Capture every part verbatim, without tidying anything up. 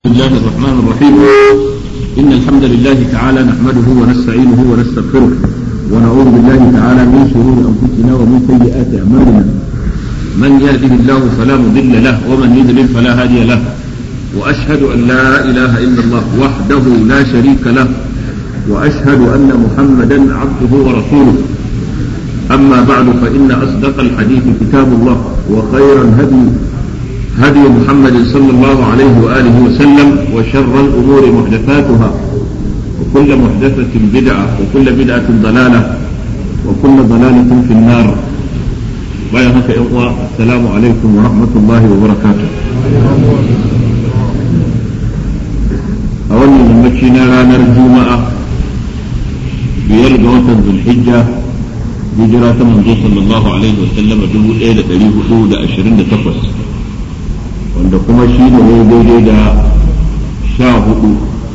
بسم الله الرحمن الرحيم. إن الحمد لله تعالى نحمده ونستعينه ونستغفره ونعوذ بالله تعالى من شرور أنفسنا ومن سيئات أعمالنا. من يهده الله فلا مضل له ومن يضلل فلا هادي له، وأشهد أن لا إله إلا الله وحده لا شريك له، وأشهد أن محمدا عبده ورسوله. أما بعد، فإن أصدق الحديث كتاب الله، وخير الهدي هدي محمد صلى الله عليه وآله وسلم، وشر الأمور محدثاتها، وكل محدثة بدعة، وكل بدعة ضلالة، وكل ضلالة في النار. بارك الله. السلام عليكم ورحمة الله وبركاته. أولا من مكينا رانا الجمعة بيرجع ذو الحجة هجرة من صلى الله عليه وسلم دبو إلى تاريخ حدود عشرين تقص، wanda kuma shi ne daidai da sha hudu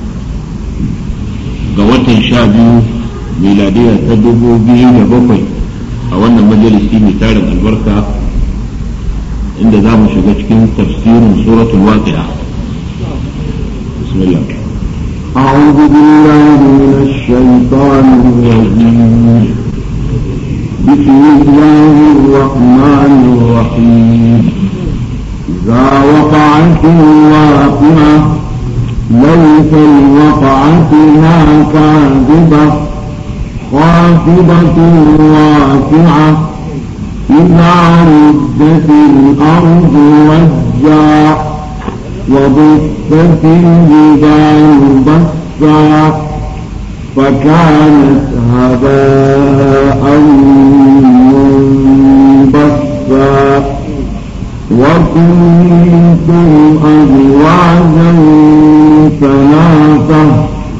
ga watan sha biyu miladiya ta dubu biyu da bakwai a wannan majalisi mai tarin albarka, inda za mu shiga cikin tafsirin suratul waqi'a. bismillah. أعوذ بالله من الشيطان الرجيم. بسم الله الرحمن الرحيم. إذا وقعت الواقعة ليس لوقعتها كاذبة خافضة رافعة إذا رجت الأرض رجا وبست الجبال بسا فكانت هباء منبثا وكنتم أزواجا ثلاثة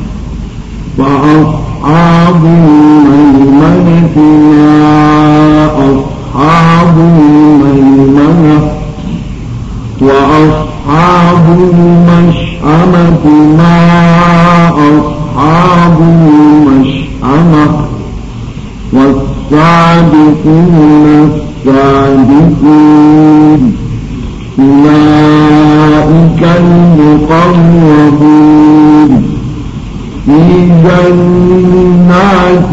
فأصحاب الميمنة ما أصحاب الميمنة وأصحاب المشأمة ما أصحاب المشأمة والسابقون السابقون أولئك المقربون في جنات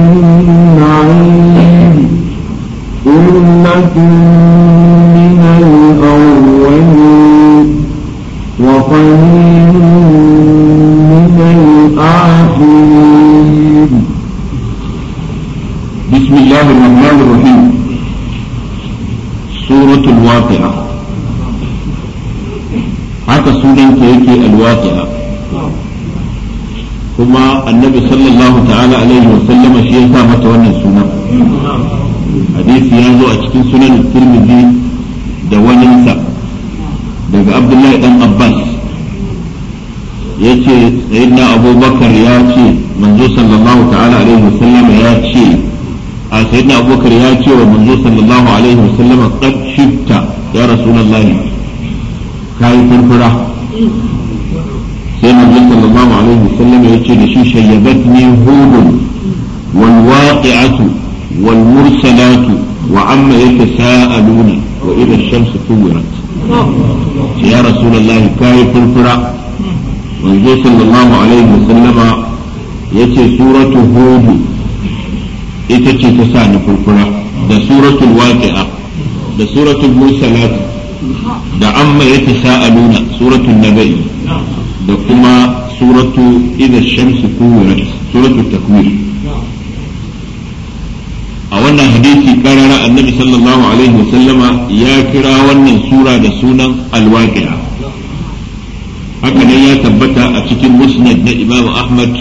النعيم ثلة من الأولين وقليل من الآخرين. بسم الله الرحمن الرحيم. سورة الواقعة، haka sunanta yake alwaqi'a, kuma annabi sallallahu ta'ala alaihi wa sallama shi ya sa mata wannan sunan. hadisi ya zo a cikin sunan Tirmidhi da waninsa daga Abdullahi dan Abbas yace sayyidina Abubakar ya ce manzo sallallahu ta'ala alaihi wa sallama ya ce a sayyidina Abubakar ya ce wa manzo sallallahu alaihi wa sallama qad shifta ya rasulullahi, kai furfura. sai manzo sallallahu alaihi wasallam ya ce da shi shayyabatni hudun wal waqi'atu wal mursalatu wa amma yatasaaluna wa idha ash-shamsu kuwirat. ya rasulullahi kai furfura. manzo sallallahu alaihi wasallam ya ce suratu hud ita ce ta sa ni furfura, da suratul waqi'a da suratul mursalat da amma yatasaaluna suratul nabai da kuma suratu idha shamsu kuwirat suratul takwir. a wannan hadisi karara annabi sallallahu alaihi wa sallama ya kira wannan sura da sunan alwaqi'a. haka ne ya tabbata a cikin musnad na Imam Ahmad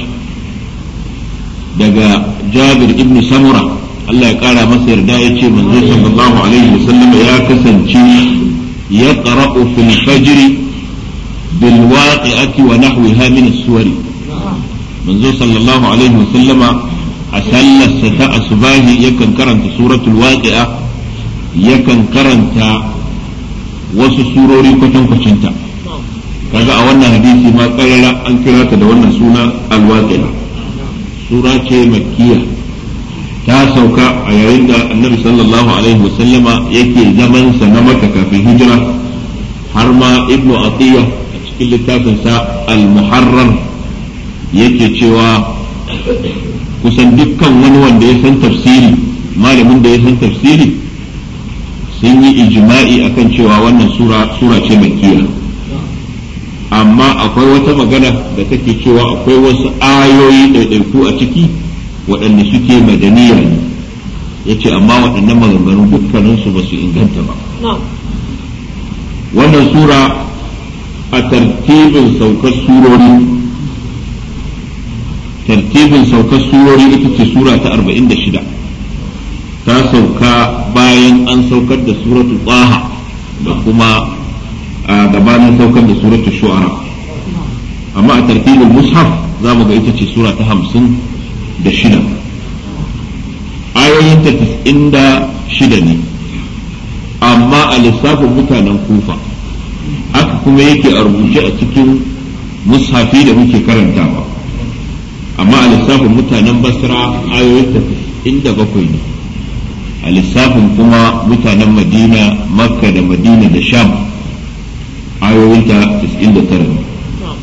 daga Jabir ibn Samura, Allah ya kara masa yarda, ya ce manzo sallallahu alaihi wa sallama ya kasance يقرأ في الفجر بالواقعة ونحوها من السور. منذ صلى الله عليه وسلم أسل الستاء صباه يكن كرنت سورة الواقعة، يكن كرنت وسسوروري كتن كتنتا. kaga a wannan hadisi ma karara an kira ta da wannan suna alwaqi'a. sura ce makkiya, ta sauka a yayin da annabi sallallahu alaihi wasallama yake zaman sa na Makka kafin hijira, har ma ibnu Atiyya cikin littafinsa al-muharrar yake cewa kusan dukkan wani wanda ya san tafsiri malamin da ya san tafsiri sun yi ijma'i akan cewa wannan sura sura ce makkiya amma akwai wata magana da take cewa akwai wasu ayoyi ɗaiɗaiku a ciki waɗanda suke madaniya ne yace amma waɗannan maganganu dukkaninsu ba su inganta ba wannan sura a tartibin saukar surori tartibin saukar surori ita ce sura ta arba'in da shida ta sauka bayan an saukar da suratu taha da kuma a gabanin saukar da suratu shu'ara amma a tartibin mushaf za mu ga ita ce sura ta hamsin da shida ayoyinta tis'in da shida ne amma a lissafin mutanen kufa haka kuma yake a rubuce a cikin mushafi da muke karantawa amma a lissafin mutanen basra ayoyinta tis'in da bakwai ne a lissafin kuma mutanen madina makka da madina da sham ayoyinta tis'in da tara ne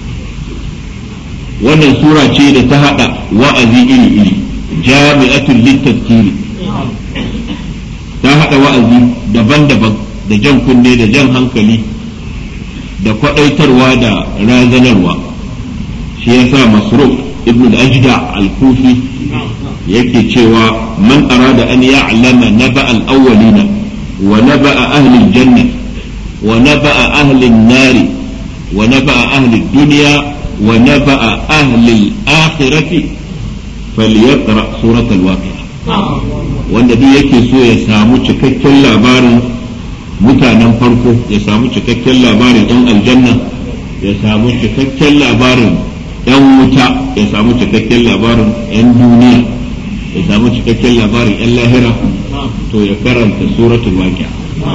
wannan sura ce da ta hada wa'azi iri-iri jami'atul littafkiri ta hada wa'azi daban-daban da jan kunne da jan hankali da kwadaitarwa da razanarwa shi yasa masruf ibn al-ajda al-kufi yake cewa man arada an ya'lama naba al-awwalina wa naba ahli al-janna wa naba ahli an-nar wa naba ahli ad-dunya wa naba ahli al-akhirati falyaqra surat al-waqi'a wanda duk yake so ya samu cikakken labarin mutanen farko ya samu cikakken labarin ɗan aljanna ya samu cikakken labarin ɗan wuta ya samu cikakken labarin ɗan duniya ya samu cikakken labarin ɗan lahira to ya karanta suratul waqi'a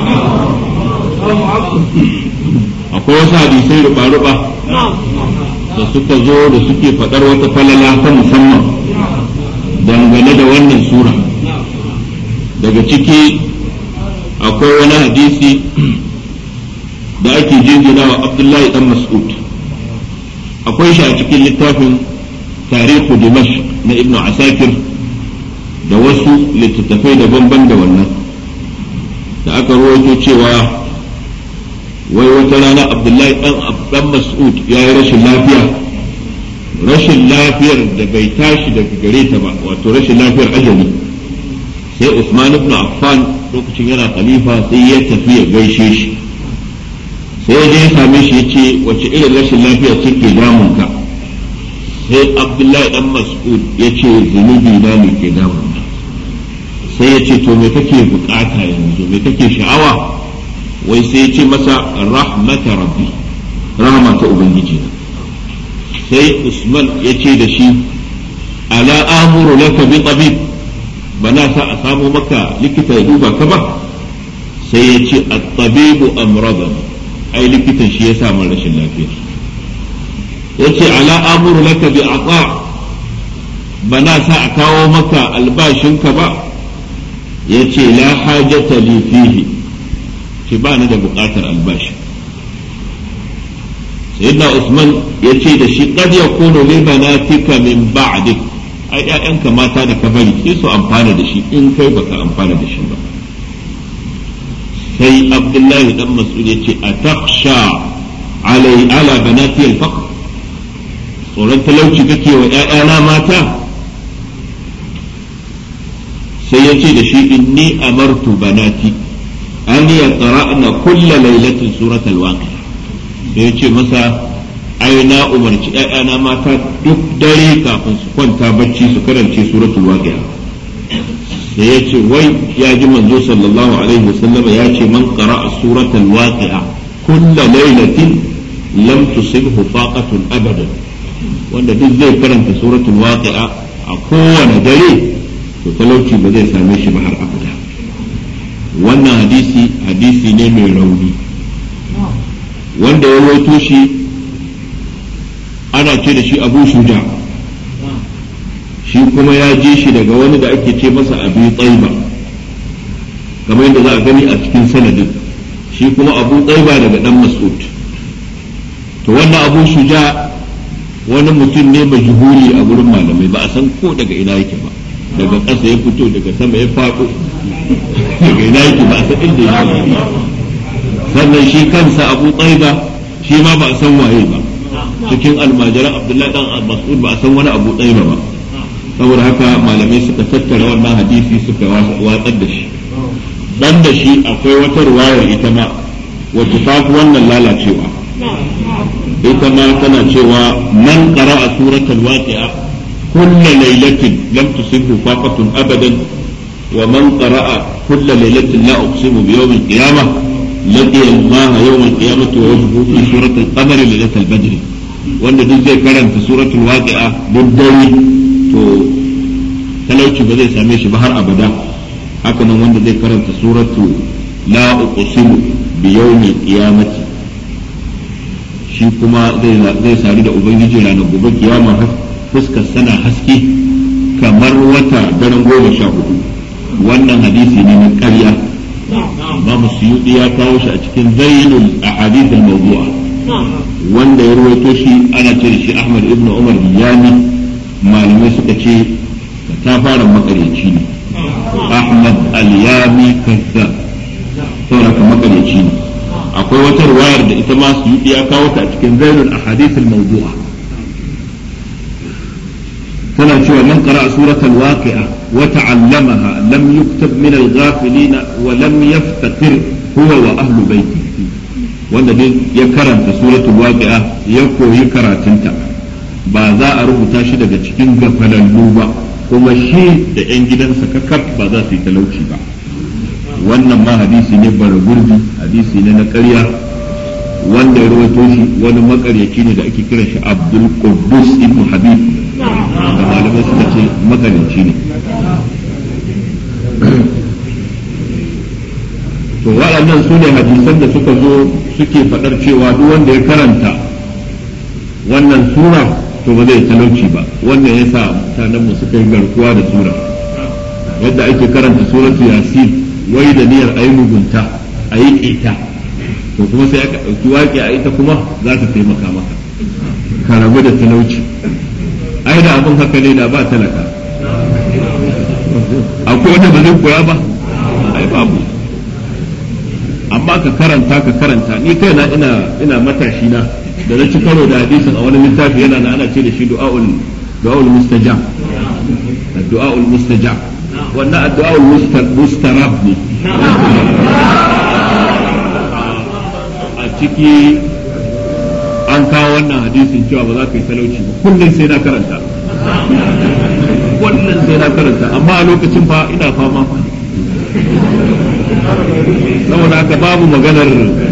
akwai wasu hadisai ruba-ruba da suka zo da suke faɗar wata falala ta musamman dangane da wannan sura daga ciki akwai wani hadisi da ake jingina wa Abdullahi dan Mas'ud akwai shi a cikin littafin tarihu Dimashq na Ibn Asakir da wasu littattafai daban-daban da wannan da aka rawaito cewa wai wata rana Abdullahi dan Mas'ud ya yi rashin lafiya rashin lafiyar da bai tashi daga gare ta ba wato rashin lafiyar ajali sai Usman ibn Affan lokacin yana khalifa sai ya tafi ya gaishe shi sai ya je ya same shi ya ce wace irin rashin lafiya ce ke damunka sai Abdullahi dan Mas'ud ya ce zunubi na ne ke damunka sai ya ce to me kake bukata yanzu me kake sha'awa wai sai ya ce masa rahmata rabbi rahama ta ubangiji sai Usman ya ce da shi ala amuru laka bi tabib bana sa a samu maka likita ya duba ka ba sai ya ce at-tabibu amradan ai likitan shi ya samu rashin lafiya yace ala amuru laka bi ata bana sa a kawo maka albashinka ba yace la hajata li fihi ki ba ni da bukatar albashi sayyidina Usman yace da shi qad yakunu li banatika min ba'dik ai ƴaƴanka mata da ka bari sai su amfana da shi in kai baka amfana da shi ba sai Abdullahi dan Mas'ud yace atakhsha alai ala banati al-faqr tsoron talauci kake wa ƴaƴana mata sai yace da shi inni amartu banati an yaqra'na kulla lailatin surat al-waqi'a sai yace masa ai na umarci ƴaƴana mata duk dare kafin su kwanta bacci su karance suratul waqi'a sai ya ce wai ya ji manzo sallallahu alaihi wasallam ya ce man qara'a suratul waqi'a kulla lailatin lam tusibhu faqatun abadan wanda duk zai karanta suratul waqi'a a kowane dare to talauci ba zai same shi ba har abada wannan hadisi hadisi ne mai rauni wanda ya rawaito shi ana ce da shi Abu Shuja shi kuma ya ji shi daga wani da ake ce masa Abi Tsaiba kamar yadda za a gani a cikin sanadin shi kuma Abu Tsaiba daga dan Mas'ud to wannan abu shuja wani mutum ne majhuli a gurin malamai, ba a san ko daga ina yake ba, daga ƙasa ya fito daga sama ya faɗo daga ina yake ba a san inda yake. sannan shi kansa abu tsaiba shi ma ba a san waye ba, cikin almajiran abdullahi dan mas'ud ba a san wani abu tsaiba ba. saboda haka malamai suka tattara wannan hadisi suka watsar da shi. dan da shi akwai wata ruwayar ita ma wacce ta fi wannan lalacewa, ita ma tana cewa man qara'a suratul waqi'a kulla laylatin lam tusibhu faqatun abadan wa man qara'a kulla laylatin la uqsimu bi yawm al-qiyamah laqiya Allah yawm al-qiyamati wa wajhuhu fi suratul qamar laylatul badr. wanda duk zai karanta suratul waqi'a duk dare to talauci ba zai same shi ba har abada. haka nan wanda zai karanta suratu la uqsimu bi yawmil qiyamati shi kuma zai zai sari da ubangiji ranar gobe kiyama fuskar sana haske kamar wata daren goma sha hudu. wannan hadisi ne na ƙarya. Imam Suyuti ya kawo shi a cikin zainul ahadith al-mawdu'a, wanda ya rawaito shi ana ce da shi Ahmad ibn Umar Biyani. malamai suka ce ta fara makareci ne, Ahmad al-Yami kazzab, saboda ka makareci ne. akwai wata riwayar da ita ma Suyuti ya kawo ta a cikin zainul ahadith al-mawdu'a, tana cewa man qara'a suratul waqi'a wa ta'allamaha lam yuktab min al-ghafilin wa lam yaftakir huwa wa ahlu baiti. wanda dai ya karanta suratul waqi'a ya koyi karatunta ba za a rubuta shi daga cikin gafalallu ba, kuma shi da yan gidansa kakaf ba za su yi talauci ba. wannan ma hadisi ne bara gurbi, hadisi ne na ƙarya, wanda ya rawaito shi wani makaryaci ne da ake kiran shi Abdul Quddus ibn Habib, da malamai suka ce makaryaci ne. to waɗannan su ne hadisan da suka zo suke faɗar cewa duk wanda ya karanta wannan sura to ba zai talauci ba. wannan yasa mutanen mu suka yi garkuwa da sura, yadda ake karanta suratu yasin wai da niyyar ayi mugunta ayi ƙeta, to kuma sai aka ɗauki waƙi a ita kuma za ta taimaka maka ka rabu da talauci. ai da abin haka ne da ba talaka, akwai wanda ba zai koya ba, ai babu. amma ka karanta ka karanta ni kaina ina ina matashi na da na ci karo da hadisin a wani littafi yana na ana ce da shi du'aul du'aul mustajab du'aul mustajab wannan addu'aul mustarab ne. a ciki an kawo wannan hadisin cewa ba za ka yi talauci ba, kullum sai na karanta kullum sai na karanta amma a lokacin fa ina fama fa, saboda haka babu maganar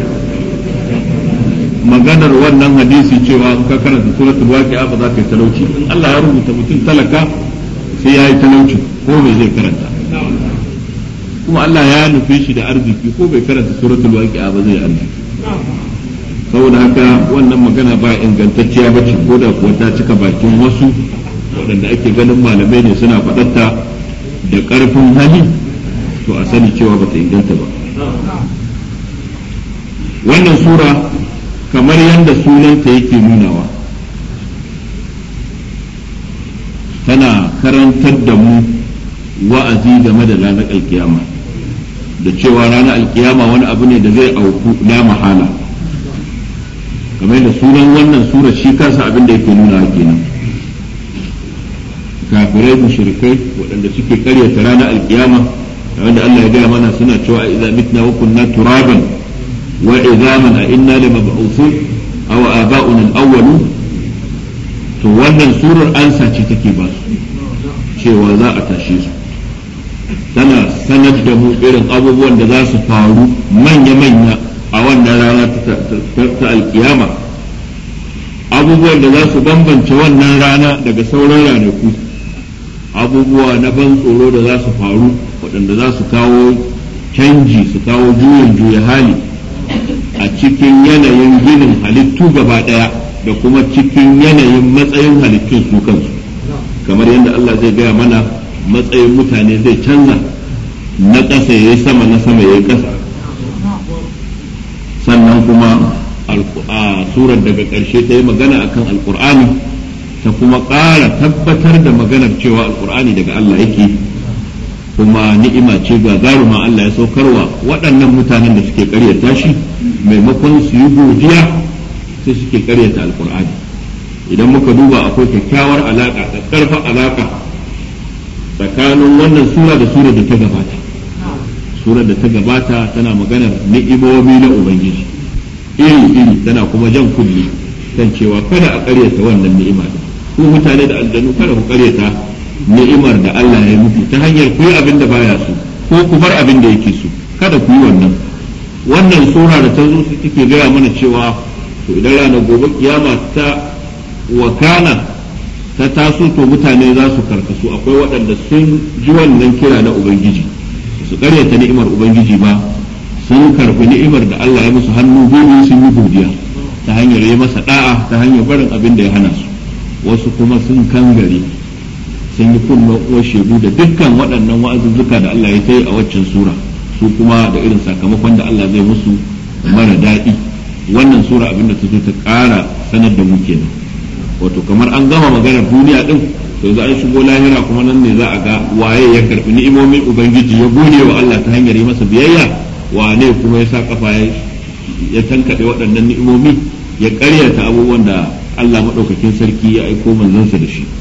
maganar wannan hadisi cewa ka karanta suratul waqi'a ba za ka yi talauci. Allah ya rubuta mutum talaka sai ya yi talauci ko bai zai karanta, kuma Allah ya nufe shi da arziki ko bai karanta suratul waqi'a ba zai arziki. saboda haka wannan magana ba ingantacciya ba ce, ko da kuwa ta cika bakin wasu waɗanda ake ganin malamai ne suna faɗarta da ƙarfin hali, to a sani cewa ba ta inganta ba. wannan sura kamar yadda sunanta yake nunawa tana karantar da mu wa'azi game da ranar alkiyama, da cewa ranar alkiyama wani abu ne da zai auku la mahala, kamar da sunan wannan sura shi kansa abin da yake nuna kenan. kafirai mushrikai waɗanda suke karyata ranar alkiyama, wanda Allah ya gaya mana suna cewa idza mitna wa kunna turaban wa idhaman a inna lamab'uthun aw aba'una al-awwalun. to wannan surar ansa ce take ba su cewa za a tashe su, tana sanar da mu irin abubuwan da za su faru manya-manya a wannan rana ta alkiyama, abubuwan da za su bambance wannan rana daga sauran ranaku, abubuwa na ban tsoro da za su faru waɗanda za su kawo canji, su kawo juyin juya hali a cikin yanayin ginin halittu gaba ɗaya da kuma cikin yanayin matsayin halittun su kansu, kamar yadda Allah zai gaya mana matsayin mutane zai canza, na ƙasa ya yi sama, na sama ya yi ƙasa. sannan kuma surar daga ƙarshe ta yi magana akan alkur'ani ta kuma ƙara tabbatar da maganar cewa alkur'ani daga Allah yake, kuma ni'ima ce gagaruma Allah ya saukarwa waɗannan mutanen da suke ƙaryata shi, maimakon su yi godiya sai suke ƙaryata alkur'ani. idan muka duba akwai kyakkyawar alaƙa da ƙarfar alaƙa tsakanin wannan sura da sura da ta gabata. Surar da ta gabata tana maganar ni'imomi na Ubangiji iri-iri, tana kuma jan kulli kan cewa kada a ƙaryata wannan ni'ima. Ku mutane da aljanu kada ku ƙaryata ni'imar da Allah ya muku ta hanyar ku yi abin da baya so ko ku bar abin da yake so, kada ku yi wannan. Wannan sura da ta zo su take gaya mana cewa to idan ranar gobe kiyama ta wakana ta taso to mutane za su karkasu. Akwai waɗanda sun ji wannan kira na Ubangiji su karyata ni'imar Ubangiji ba, sun karɓi ni'imar da Allah ya musu hannu biyu sun yi godiya ta hanyar yi masa da'a ta hanyar barin abin da ya hana su. Wasu kuma sun kangare sun yi kunna uwar shegu da dukkan waɗannan wa'azuzzuka da Allah ya yi a waccan sura, su kuma da irin sakamakon da Allah zai musu mara daɗi. Wannan sura abin da ta zo ta ƙara sanar da mu kenan, wato kamar an gama maganar duniya din to za a shigo lahira kuma nan ne za a ga waye ya karbi ni'imomin Ubangiji ya gode wa Allah ta hanyar yi masa biyayya, wane kuma ya sa kafa ya tankade waɗannan ni'imomi ya ƙaryata abubuwan da Allah maɗaukakin sarki ya aiko manzansa da shi.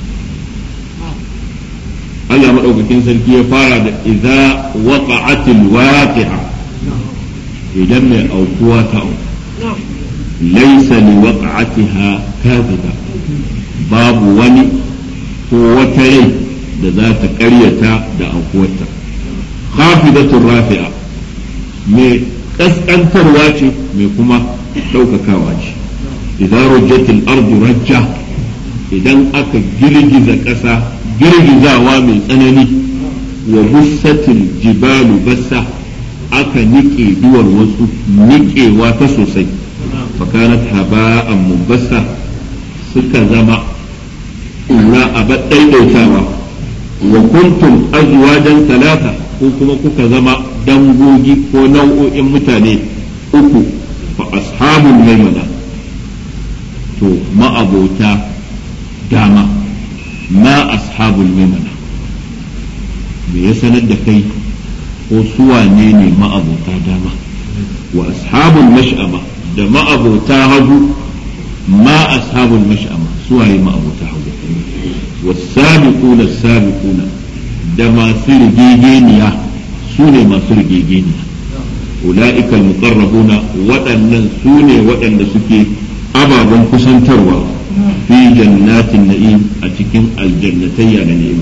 Allah maɗaukakin sarki ya fara da idza waqa'atil waqi'a, idan mai aukuwa ta auku laysa li waqa'atiha kadhiba, babu wani ko wata rai da za ta ƙaryata da aukuwarta. Khafidatur rafi'a, mai kaskantarwa ce mai kuma ɗaukakawa ce. Idan rujjatil ardu rajja, idan aka girgiza ƙasa girgizawa mai tsanani, wa bussatil jibalu bassa, aka niƙe duwar wasu niƙewa ta sosai, fakanat haba'an mubassa, suka zama ƙura a ɗaiɗaitawa. Wa kuntum azwajan talata, ko kuma kuka zama dangogi ko nau'o'in mutane uku. Fa ashabul maimana, to ma'abota dama. Ma ashabul maimana, me ya sanar da kai ko suwane ne ma'abota dama? Wa ashabul mash'ama, da ma'abota hagu. Ma ashabul mash'ama, suwaye ma'abota hagu? والسابقون السابقون, da masu rigegeniya su ne masu rigegeniya. Ula'ika al-muqarrabuna, waɗannan su ne waɗanda suke ababen kusantarwa fi jannatin na'im, a cikin aljannatayya na ni'ima.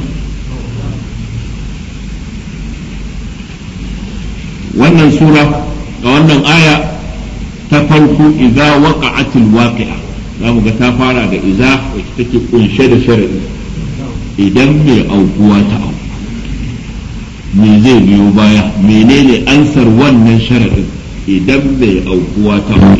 Wannan sura ga wannan aya ta farko idza waqa'atil waqi'a, za mu ga ta fara da idza wacce take kunshe da sharadi. Idan mai aukuwa ta auku, me zai biyo baya? Menene ansar wannan sharadin idan mai aukuwa ta auku?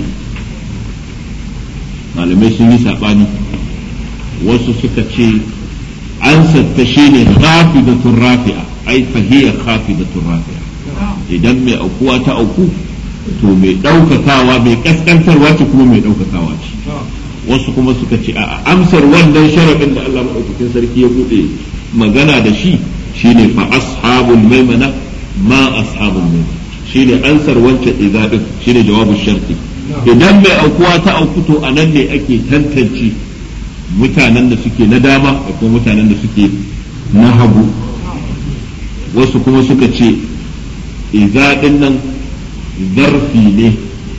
Malamai sun yi saɓani, wasu suka ce ansar ta shine khafidatur rafi'a, ai fahiya khafidatur rafi'a. Idan mai aukuwa ta auku to mai ɗaukakawa, mai kaskantarwa ce kuma mai ɗaukakawa ce. Wasu kuma suka ce a amsar wannan sharadin da Allah maɗaukakin sarki ya buɗe magana da shi shine fa ashabul maimana ma ashabul maimana, shine ansar wancan idza din, shine jawabu sharti. Idan mai aukuwa ta auku to anan ne ake tantance mutanen da suke na dama da kuma mutanen da suke na hagu. Wasu kuma suka ce idza din nan zarfi ne,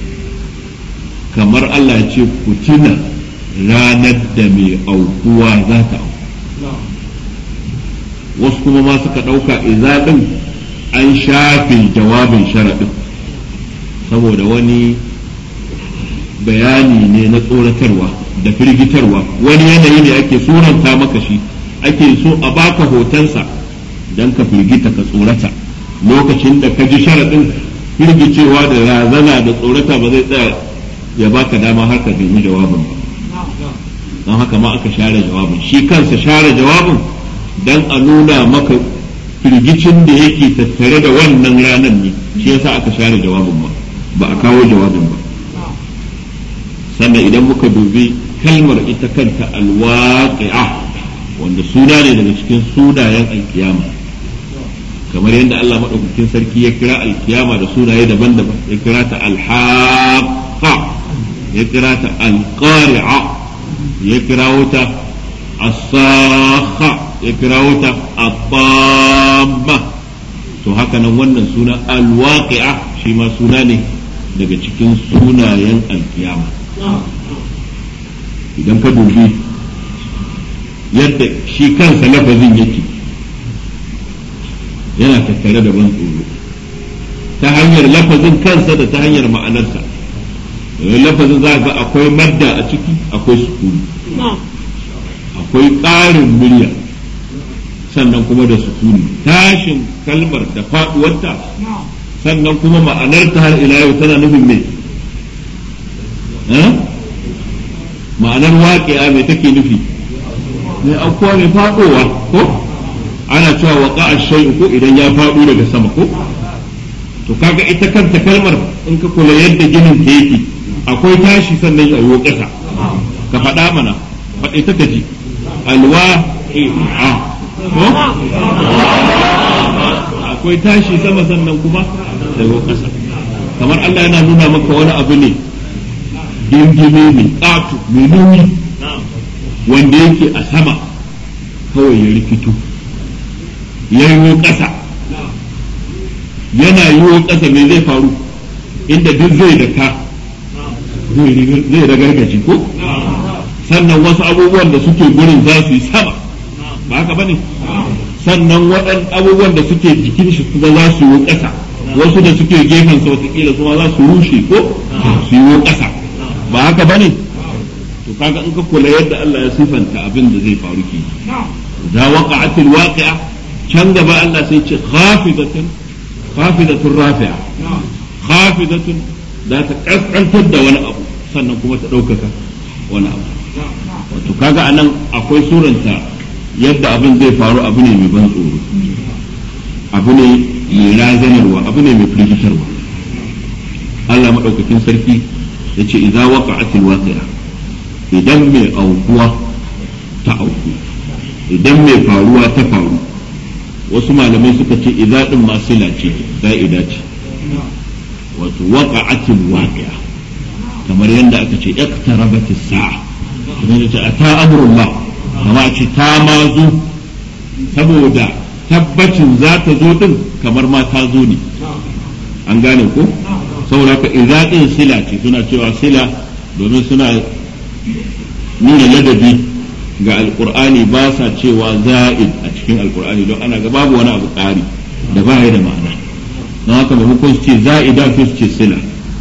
kamar Allah ya ce ku tuna ranar da mai aukuwa za ta auku. Wasu kuma ma suka ɗauka idza din an shafe jawabin sharaɗin saboda wani bayani ne na tsoratarwa da firgitarwa, wani yanayi ne ake suranta maka shi, ake so a baka hotonsa don ka firgita ka tsorata. Lokacin da ka ji sharaɗin, firgicewa da razana da tsorata ba zai tsaya ya baka dama har ka nemi jawabin ba. Don haka ma aka share jawabin, shi kansa share jawabin don a nuna maka firgicin da yake tattare da wannan ranar ne, shi yasa aka share jawabin ba ba a kawo jawabin ba. sannan idan muka dubi kalmar ita kanta alwaqi'a wanda suna ne daga cikin sunayen alkiyama kamar yadda Allah madaukakin sarki ya kira alkiyama da sunaye daban-daban ya kira ta alhaqqa ya kira ta alqari'a ya kira ta as-sakha ya kira ta at-tamma to haka nan wannan suna alwaqi'a shi ma suna ne daga cikin sunayen alkiyama idan ka dubi yadda shi kansa lafazin yake yana tattare da ban tsoro ta hanyar lafazin kansa da ta hanyar ma'anarsa lafazin za ga akwai madda a ciki akwai sukuni akwai ƙarin murya sannan kuma da sukuni tashin kalmar da faɗuwarta sannan kuma ma'anarta har ila yau tana nufin mai ma'anar waƙi'a mai take nufi mai aukuwa mai faɗowa ko ana cewa waƙa a shay'u ko idan ya faɗo daga sama ko to kaga ita kanta kalmar in ka kula yadda ginin ta yake akwai tashi sannan ya yi ƙasa ka faɗa mana faɗi ta kaji alwaqi'a ko akwai tashi sama sannan kuma da yi ƙasa kamar Allah yana nuna maka wani abu ne dingime mai ƙato mai nuni wanda yake a sama kawai ya rikito ya yi ƙasa yana yi ƙasa mai zai faru inda duk zai da ka zai ragargaji ko sannan wasu abubuwan da suke gurin za su yi sama ba haka bane sannan waɗan abubuwan da suke jikin shi kuma za su yi ƙasa wasu da suke gefen sa watakila su ma za su rushe ko su yi ƙasa ba haka bane to kaga in ka kula yadda Allah ya sifanta abin da zai faru ke da waqa'atil waqi'a can gaba Allah sai ce khafidatun khafidatun rafi'a khafidatun da ta kaskantar da wani abu sannan kuma ta ɗaukaka wani abu wato kaga anan akwai suranta yadda abin zai faru abu ne mai ban tsoro abu ne mai razanarwa abu ne mai firgitarwa Allah maɗaukakin sarki ya ce idza waqa'atil waqi'a idan mai aukuwa ta auku idan mai faruwa ta faru wasu malamai suka ce idza din masila ce za'ida ce wato waqa'atil waqi'a kamar yadda aka ce iqtarabatis sa'a kamar yace ata amrullah kamar ce ta ma zo saboda tabbacin za ta zo din kamar ma ta zo ne an gane ko saboda ka idza din sila ce suna cewa sila domin suna nuna ladabi ga alqur'ani ba sa cewa za'id a cikin alqur'ani don ana ga babu wani abu ƙari da ba ya da ma'ana don haka maimakon su ce za'ida su ce sila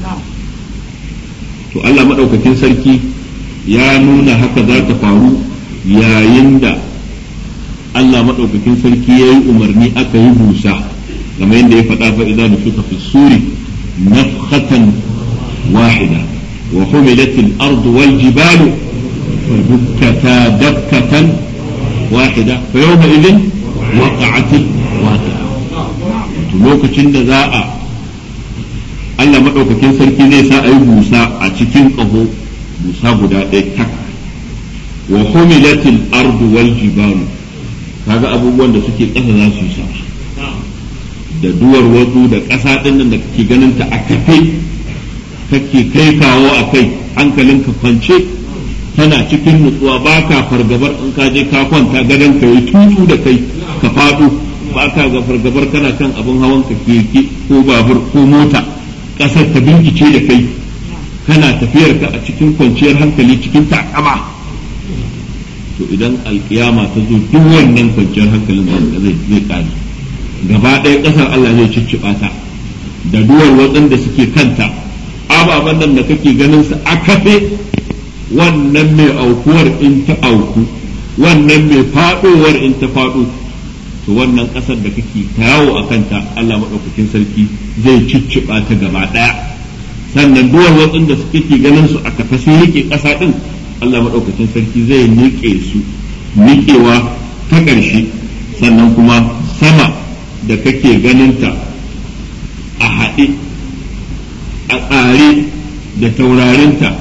to Allah madaukakin sarki ya nuna haka za ta faru yayin da Allah madaukakin sarki ya yi umarni aka yi busa kamar yadda ya faɗa fa idan nufuka fi suri nafkhatan wahida wa humilat al-ard wal jibalu fadukkata dakkatan wahida fa yawma idhin waqa'at al-waqi'a to lokacin da za a Allah madaukakin sarki zai sa a yi busa a cikin ƙaho busa guda ɗaya tak wa humilatil ardu wal jibalu kaga abubuwan da suke ƙasa za su yi sama da duwar wasu da ƙasa ɗin nan da kake ganin ta a kafe kake kai kawo a kai hankalinka kwance tana cikin nutsuwa ba ka fargabar in ka je ka kwanta gadon ka yi tutu da kai ka faɗo ba ka ga fargabar kana kan abin hawan ka keke ko babur ko mota ƙasar ta binkice da kai kana tafiyar ka a cikin kwanciyar hankali cikin takama to idan alkiyama ta zo duk wannan kwanciyar hankalin zai zai kare gaba ɗaya ƙasar Allah zai cicciɓa ta da duwar waɗanda suke kanta ababen nan da kake ganin su a kafe wannan mai aukuwar in ta auku wannan mai faɗowar in ta faɗo to wannan ƙasar da kake ta yawo a kanta Allah maɗaukakin sarki zai cicciɓa ta gaba ɗaya sannan duwar waɗanda suke ganin su a kafe sun rike ƙasa ɗin Allah maɗaukakin sarki zai niƙe su niƙewa ta ƙarshe sannan kuma sama da kake ganinta a haɗe a tsare da taurarinta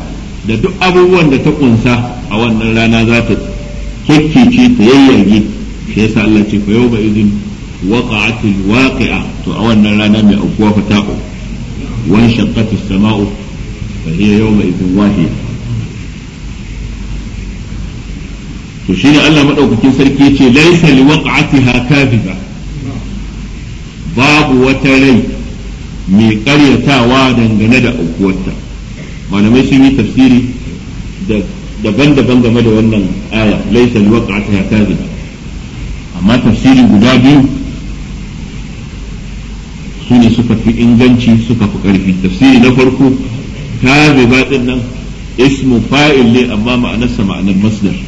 da duk abubuwan da ta kunsa a wannan rana za ta kekkece ta yayyage shi yasa Allah ce fa yawma idin waqa'atil waqi'a to a wannan rana mai aukuwa fa ta wa shaqqatis sama'u fa hiya yawma idin wahiya to shine Allah madaukakin sarki yace laysa liwaqa'atiha kadhiba babu wata rai mai karyatawa dangane da aukuwarta malamai sun yi tafsiri daban-daban game da wannan aya laysa liwaqa'atiha kadhiba amma tafsiri guda biyu su ne suka fi inganci suka fi ƙarfi tafsiri na farko kadhiba din nan ismu fa'il ne amma ma'anarsa ma'anar masdar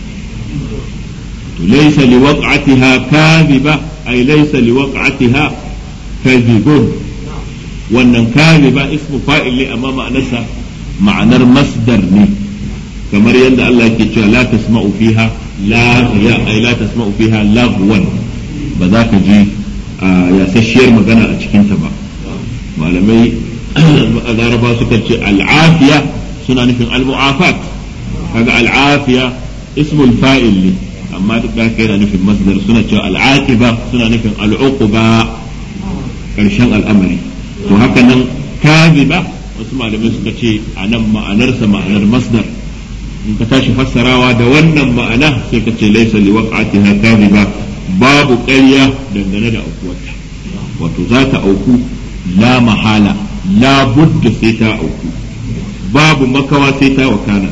to laysa liwaqa'atiha kadhiba ay laysa liwaqa'atiha kadhibun wannan kadhiba ismu fa'il ne amma ma'anarsa ma'anar masdar ne kamar yadda Allah yake cewa la tasma'u fiha la ya ay la tasma'u fiha lagwan ba za ka ji yasasshiyar magana a cikin ta ba malamai laraba suka ce al'afiya suna nufin al-mu'afat kaga al'afiya ismul fa'il ne amma duk da haka yana nufin masdar suna cewa al'aqiba suna nufin al'uquba karshen al'amari to haka nan kadhiba wasu malamai suka ce anan ma'anarsa ma'anar masdar in ka tashi fassarawa da wannan ma'ana sai ka ce laysa liwaqa'atiha kadhiba babu ƙarya dangane da aukuwarta wato za ta auku la mahala la budda sai ta auku babu makawa sai ta wakana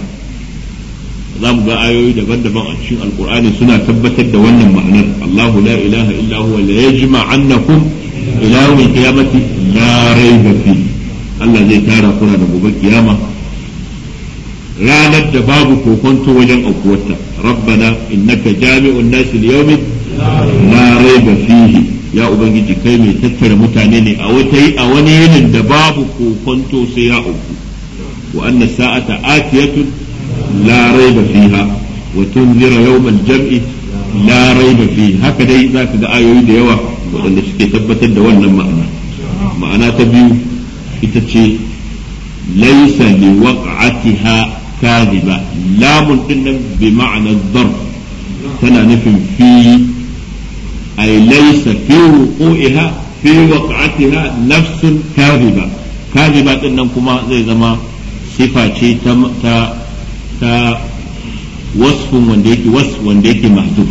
za mu ga ayoyi daban-daban a cikin alkur'ani suna tabbatar da wannan ma'anar Allahu la ilaha illa huwa la yajma'annakum ila yawmil qiyamati la rayba fi Allah zai tara kuna da gobe kiyama ranar da babu kokonto wajen aukuwarta rabbana innaka jami'un nas liyawmin la rayba fihi ya ubangiji kai mai tattara mutane ne a wata a wani yinin da babu kokonto sai ya auku wa anna sa'ata atiyatun la rayba fiha wa tunzira yawmal jam'i la rayba fihi haka dai zaka ga ayoyi da yawa waɗanda suke tabbatar da wannan ma'ana ma'ana ta biyu ita ce laysa liwaqa'atiha كاذبة لام إنم بمعنى الظرف تنا نفهم في أي ليس في وقوعها في وقعتها نفس كاذبة كاذبة إنم كما زي زما صفة شيء تم تا تا وصف ونديك وصف ونديك محذوف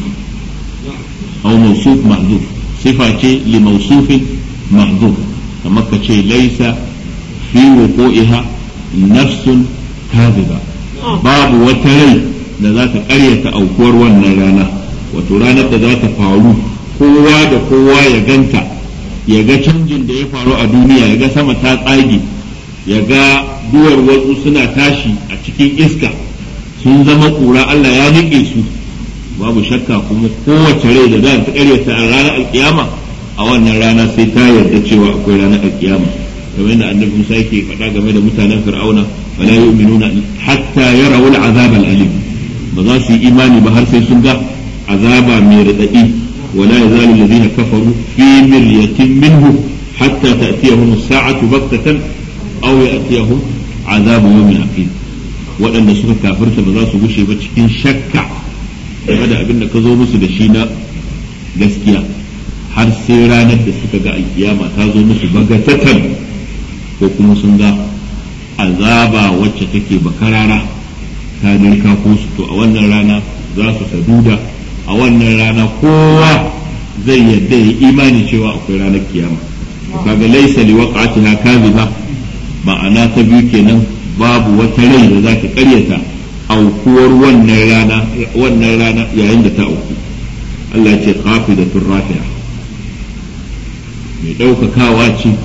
أو موصوف محذوف صفة شيء لموصوف محذوف كما كشيء ليس في وقوعها نفس كاذبة babu wata rai da za ta karyata aukuwar wannan rana wato ranar da za ta faru kowa da kowa ya ganta ya ga canjin da ya faru a duniya ya ga sama ta tsage ya ga duwar wasu suna tashi a cikin iska sun zama kura Allah ya nike su babu shakka kuma kowace rai da za ta karyata a ranar alkiyama a wannan rana sai ta yarda cewa akwai ranar alkiyama kamar yadda annabi Musa yake faɗa game da mutanen Fir'auna wala yu'minuna hatta yarawu al'azab al'alim ba za su yi imani ba har sai sun ga azaba mai radadi wala yazalu alladhina kafaru fi miryatin minhu hatta ta'tiyahum as-sa'atu baghtatan aw ya'tiyahum azabu yawmin aqim waɗanda suka kafirta ba za su gushe ba cikin shakka game da abin da ka zo musu da shi na gaskiya har sai ranar da suka ga alkiyama ta zo musu bagatatan ko kuma sun ga azaba wacce take bakarara ta dirka ko su to a wannan rana za su saduda a wannan rana kowa zai yadda ya imani cewa akwai ranar kiyama kaga laysa liwaqatiha kadhiba ma'ana ta biyu kenan babu wata rai da za ta karyata aukuwar wannan rana wannan rana yayin da ta auku Allah ya ce khafidatur rafi'a mai daukakawa ce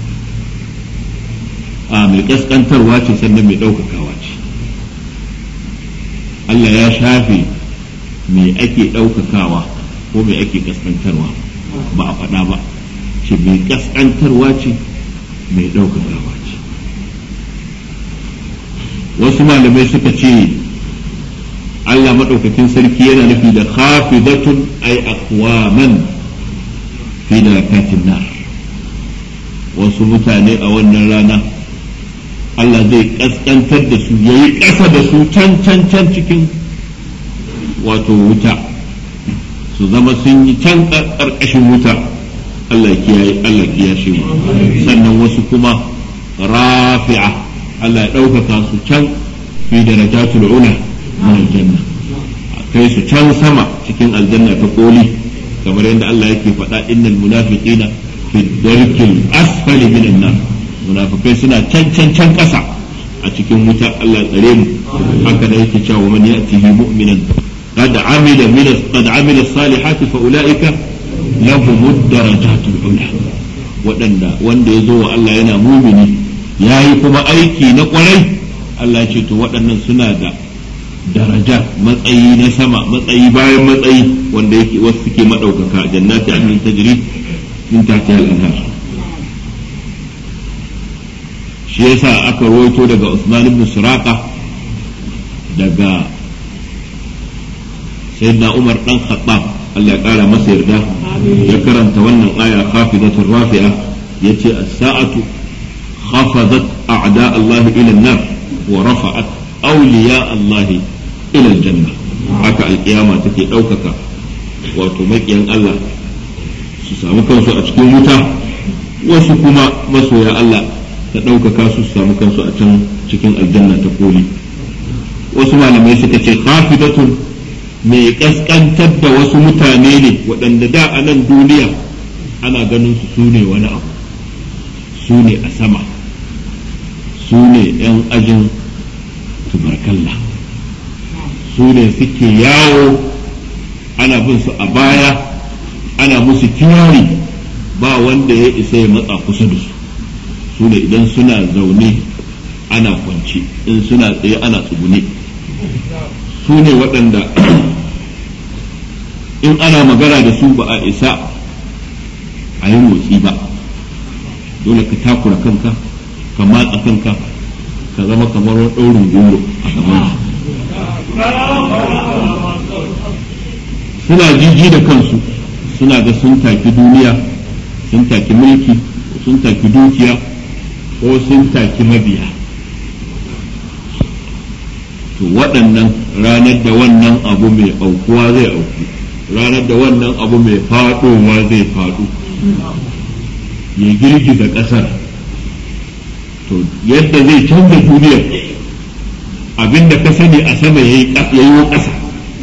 a mai kaskantarwa ce sannan mai ɗaukakawa ce Allah ya shafe mai ake ɗaukakawa ko mai ake kaskantarwa ba a faɗa ba ce mai kaskantarwa ce mai ɗaukakawa ce wasu malamai suka ce Allah maɗaukakin sarki yana nufi da khafidatun ay aqwaman fi darakatin nar wasu mutane a wannan rana Allah zai kaskantar da su yayi ƙasa da su can can can cikin wato wuta su zama sun yi can ƙarƙashin wuta Allah kiyaye Allah kiyashe mu sannan wasu kuma rafi'a Allah ya ɗaukaka su can fi darajatul ula min aljanna kai su can sama cikin aljanna ta koli kamar yadda Allah yake faɗa innal munafiqina fi darkil asfali minan nar munafikai suna can can can ƙasa a cikin wuta Allah tsare mu haka da yake cewa man ya'tihi mu'minan qad amila min qad amila salihati fa ulaika lahum ad-darajatul ula wadanda wanda yazo wa Allah yana mumini yayi kuma aiki na kwarai Allah ce to waɗannan suna da daraja matsayi na sama matsayi bayan matsayi wanda yake wasu suke madaukaka jannati adnin tajri min tahtiha al-anhar shi yasa aka rawaito daga Usman ibn Suraqa daga sayyidina Umar dan Khattab Allah ya kara masa yarda ya karanta wannan aya khafidatur rafi'a yace as-sa'atu khafadat a'da Allah ila an-nar wa rafa'at awliya Allah ila al-janna haka al-qiyama take daukaka wato makiyan Allah su samu kansu a cikin wuta wasu kuma masoya Allah ta ɗaukaka su samu kansu a can cikin aljanna ta koli wasu malamai suka ce khafidatun mai kaskantar da wasu mutane ne waɗanda da a nan duniya ana ganin su su ne wani abu su ne a sama su ne ‘yan ajin tubarkalla su ne suke yawo ana bin su a baya ana musu kirari ba wanda ya isa ya matsa kusa da su su ne idan suna zaune ana kwanci in suna tsaye ana tsugune su ne waɗanda in ana magana da su ba a isa a yi motsi ba dole ka takura kanka ka matsa kanka ka zama kamar wani ɗaurin goro a gaban suna jiji da kansu suna ga sun taki duniya sun taki mulki sun taki dukiya ko sun taki mabiya to waɗannan ranar da wannan abu mai aukuwa zai auku ranar da wannan abu mai faɗowa zai faɗo ya girgiza ƙasar to yadda zai canza duniyar abinda ka sani a sama ya yi wa ƙasa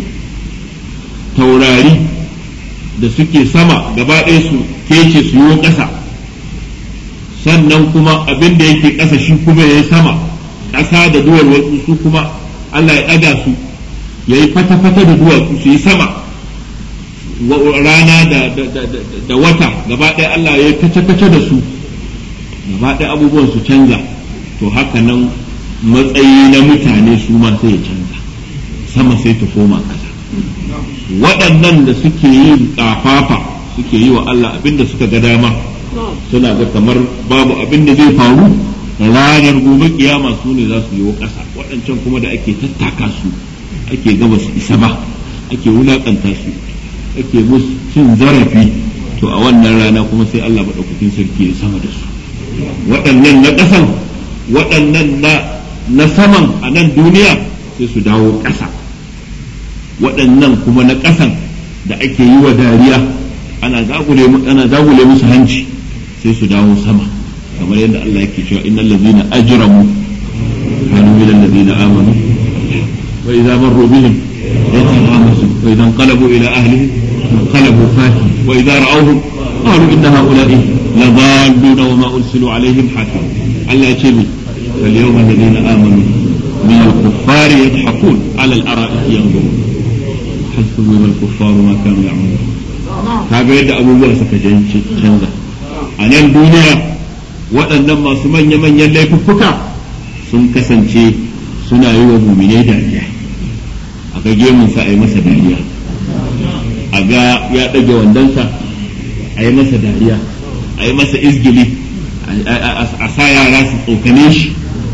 taurari da suke sama gaba ɗaya su kece su yi wa ƙasa sannan kuma abinda yake ƙasa shi kuma ya yi sama ƙasa da duwar wasu su kuma Allah ya ɗaga su ya yi fata-fata da duwatsu su yi sama rana da wata gaba ɗaya Allah ya yi kace-kace da su gaba ɗaya abubuwan su canza to haka nan matsayi na mutane su ma sai ya canza sama sai ta koma ƙasa waɗannan da suke yin ƙafafa suke yi wa Allah abinda suka ga dama suna ga kamar babu abinda zai faru ranar gobe kiyama su ne za su yi wa ƙasa waɗancan kuma da ake tattaka su ake gaba su isa ba ake wulaƙanta su ake musu cin zarafi to a wannan rana kuma sai Allah maɗaukakin sarki ya sama da su waɗannan na ƙasan waɗannan na na saman a nan duniya sai su dawo ƙasa waɗannan kuma na ƙasan da ake yi wa dariya ana zagule ana zagule musu hanci sai su dawo sama kamar yadda Allah yake cewa innal ladzina ajramu kanu min alladzina amanu wa idza marru bihim yataghamazun wa idza inqalabu ila ahlihim inqalabu fakihin wa idza ra'awhum qalu inna ha'ula'i ladalluna wa ma ursilu alaihim hafizun Allah yace mi fal yawma alladhina amanu min al-kuffari yadhhakun ala al-ara'iki yanzurun hasbuhum al-kuffaru ma kanu ya'malun kaga yadda abubuwan suka canza a nan duniya waɗannan masu manya-manyan laifuffuka sun kasance suna yi wa muminai dariya a ga gemunsa a yi masa dariya a ga ya ɗage wandonsa a yi masa dariya a yi masa izgili a sa yara su tsokane shi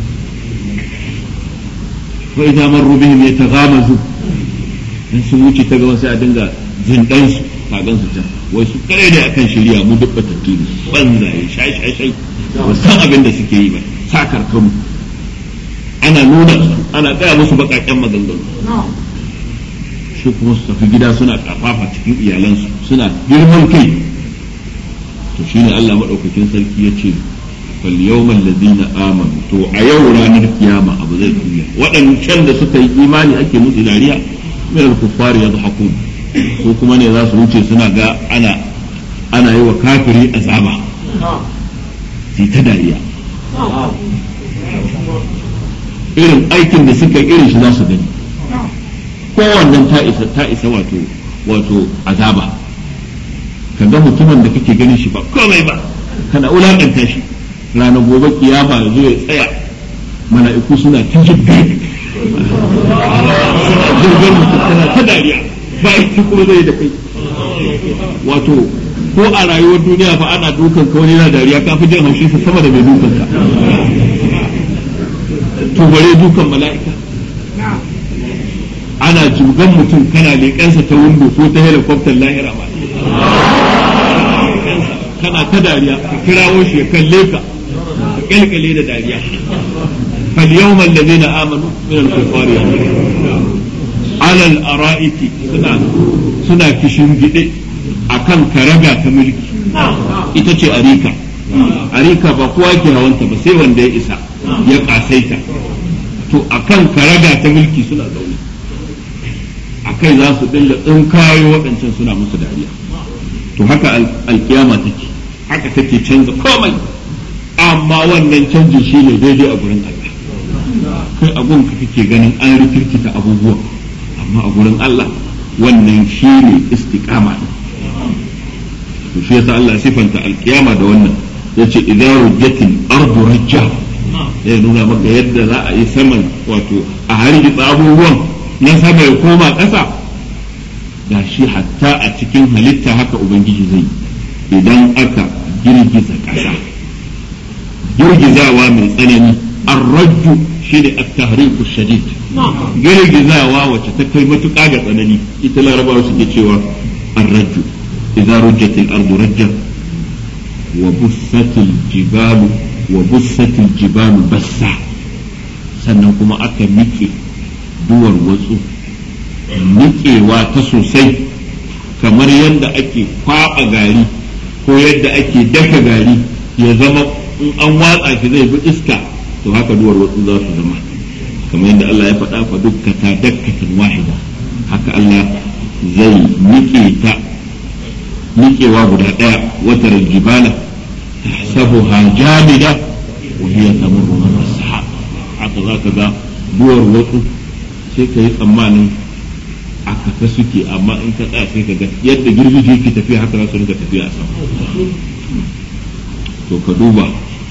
ko idan marru bihim yataghamazu in sun wuce ta gaba sai a dinga zindansu kagan su can wai su kare ne akan shirya mu duk batattu ne banzaye shai shai shai ba san abin da suke yi ba sakar kanmu ana nuna su ana gaya musu baƙaƙen maganganu su kuma su tafi gida suna kafafa cikin iyalansu suna girman kai to shine Allah madaukakin sarki ya ce fal yawmal ladina amanu to a yau ranar kiyama abu zai tuya waɗancan da suka yi imani ake musu dariya min al-kuffari yadhakun ko kuma ne za su wuce suna ga ana ana yi wa kafiri azaba sai ta dariya irin aikin da suka irin shi za su gani kowannen ta isa ta isa wato wato azaba ka ga mutumin da kake ganin shi ba komai ba kana ulakanta shi ranar gobe kiyama ya zo ya tsaya mala'iku suna ta jibga suna jirgin mutum tana ta dariya ba ita kuma zai da kai wato ko a rayuwar duniya fa ana dukan ka wani na dariya ka fi jin haushin sa sama da mai dukan ka to bare dukan mala'ika ana jirgan mutum kana leƙensa ta windo ko ta helicopter lahira ba kana ta dariya ka kirawo shi ya kalle ka ka kalkale da dariya fal yawmal ladina amanu min al-kuffari ala al-ara'iki suna suna kishin gide akan karaga ta mulki ita ce arika arika ba kowa ke hawanta ba sai wanda ya isa ya kasaita to akan karaga ta mulki suna zaune akai za su dinga tsinkayo waɗancan suna musu dariya to haka alkiyama take haka take canza komai amma wannan canjin shi ne daidai a gurin Allah kai abun ka kake ganin an rikirkita abubuwa amma a gurin Allah wannan shi ne istiqama to shi yasa Allah sifanta alkiyama da wannan yace idza rujjatil ardu rajja ya nuna maka yadda za a yi saman wato a hargitsa abubuwan na sama ya koma ƙasa da shi hatta a cikin halitta haka ubangiji zai idan aka girgiza ƙasa girgizawa mai tsanani arrajju shi ne at-tahriku shadid girgizawa wacce ta kai matuƙa ga tsanani ita larabawa suke cewa arrajju idza rujjatil ardu rajja wa bussatil jibalu wa bussatil jibalu bassa sannan kuma aka miƙe duwar watsu niƙewa ta sosai kamar yadda ake kwaɓa gari ko yadda ake daka gari ya zama in an watsa shi zai bi iska to haka duwar watsu za su zama kamar yadda Allah ya faɗa fa dukkata dakkatan wahida haka Allah zai niƙe ta niƙewa guda ɗaya watar jibala tahsabuha jamida wa hiya tamurru marra as-sahab haka zaka ga duwar watsu sai ka yi tsammanin a kafa suke amma in ka tsaya sai ka ga yadda girgije yake tafiya haka za su rinka tafiya a sama to ka duba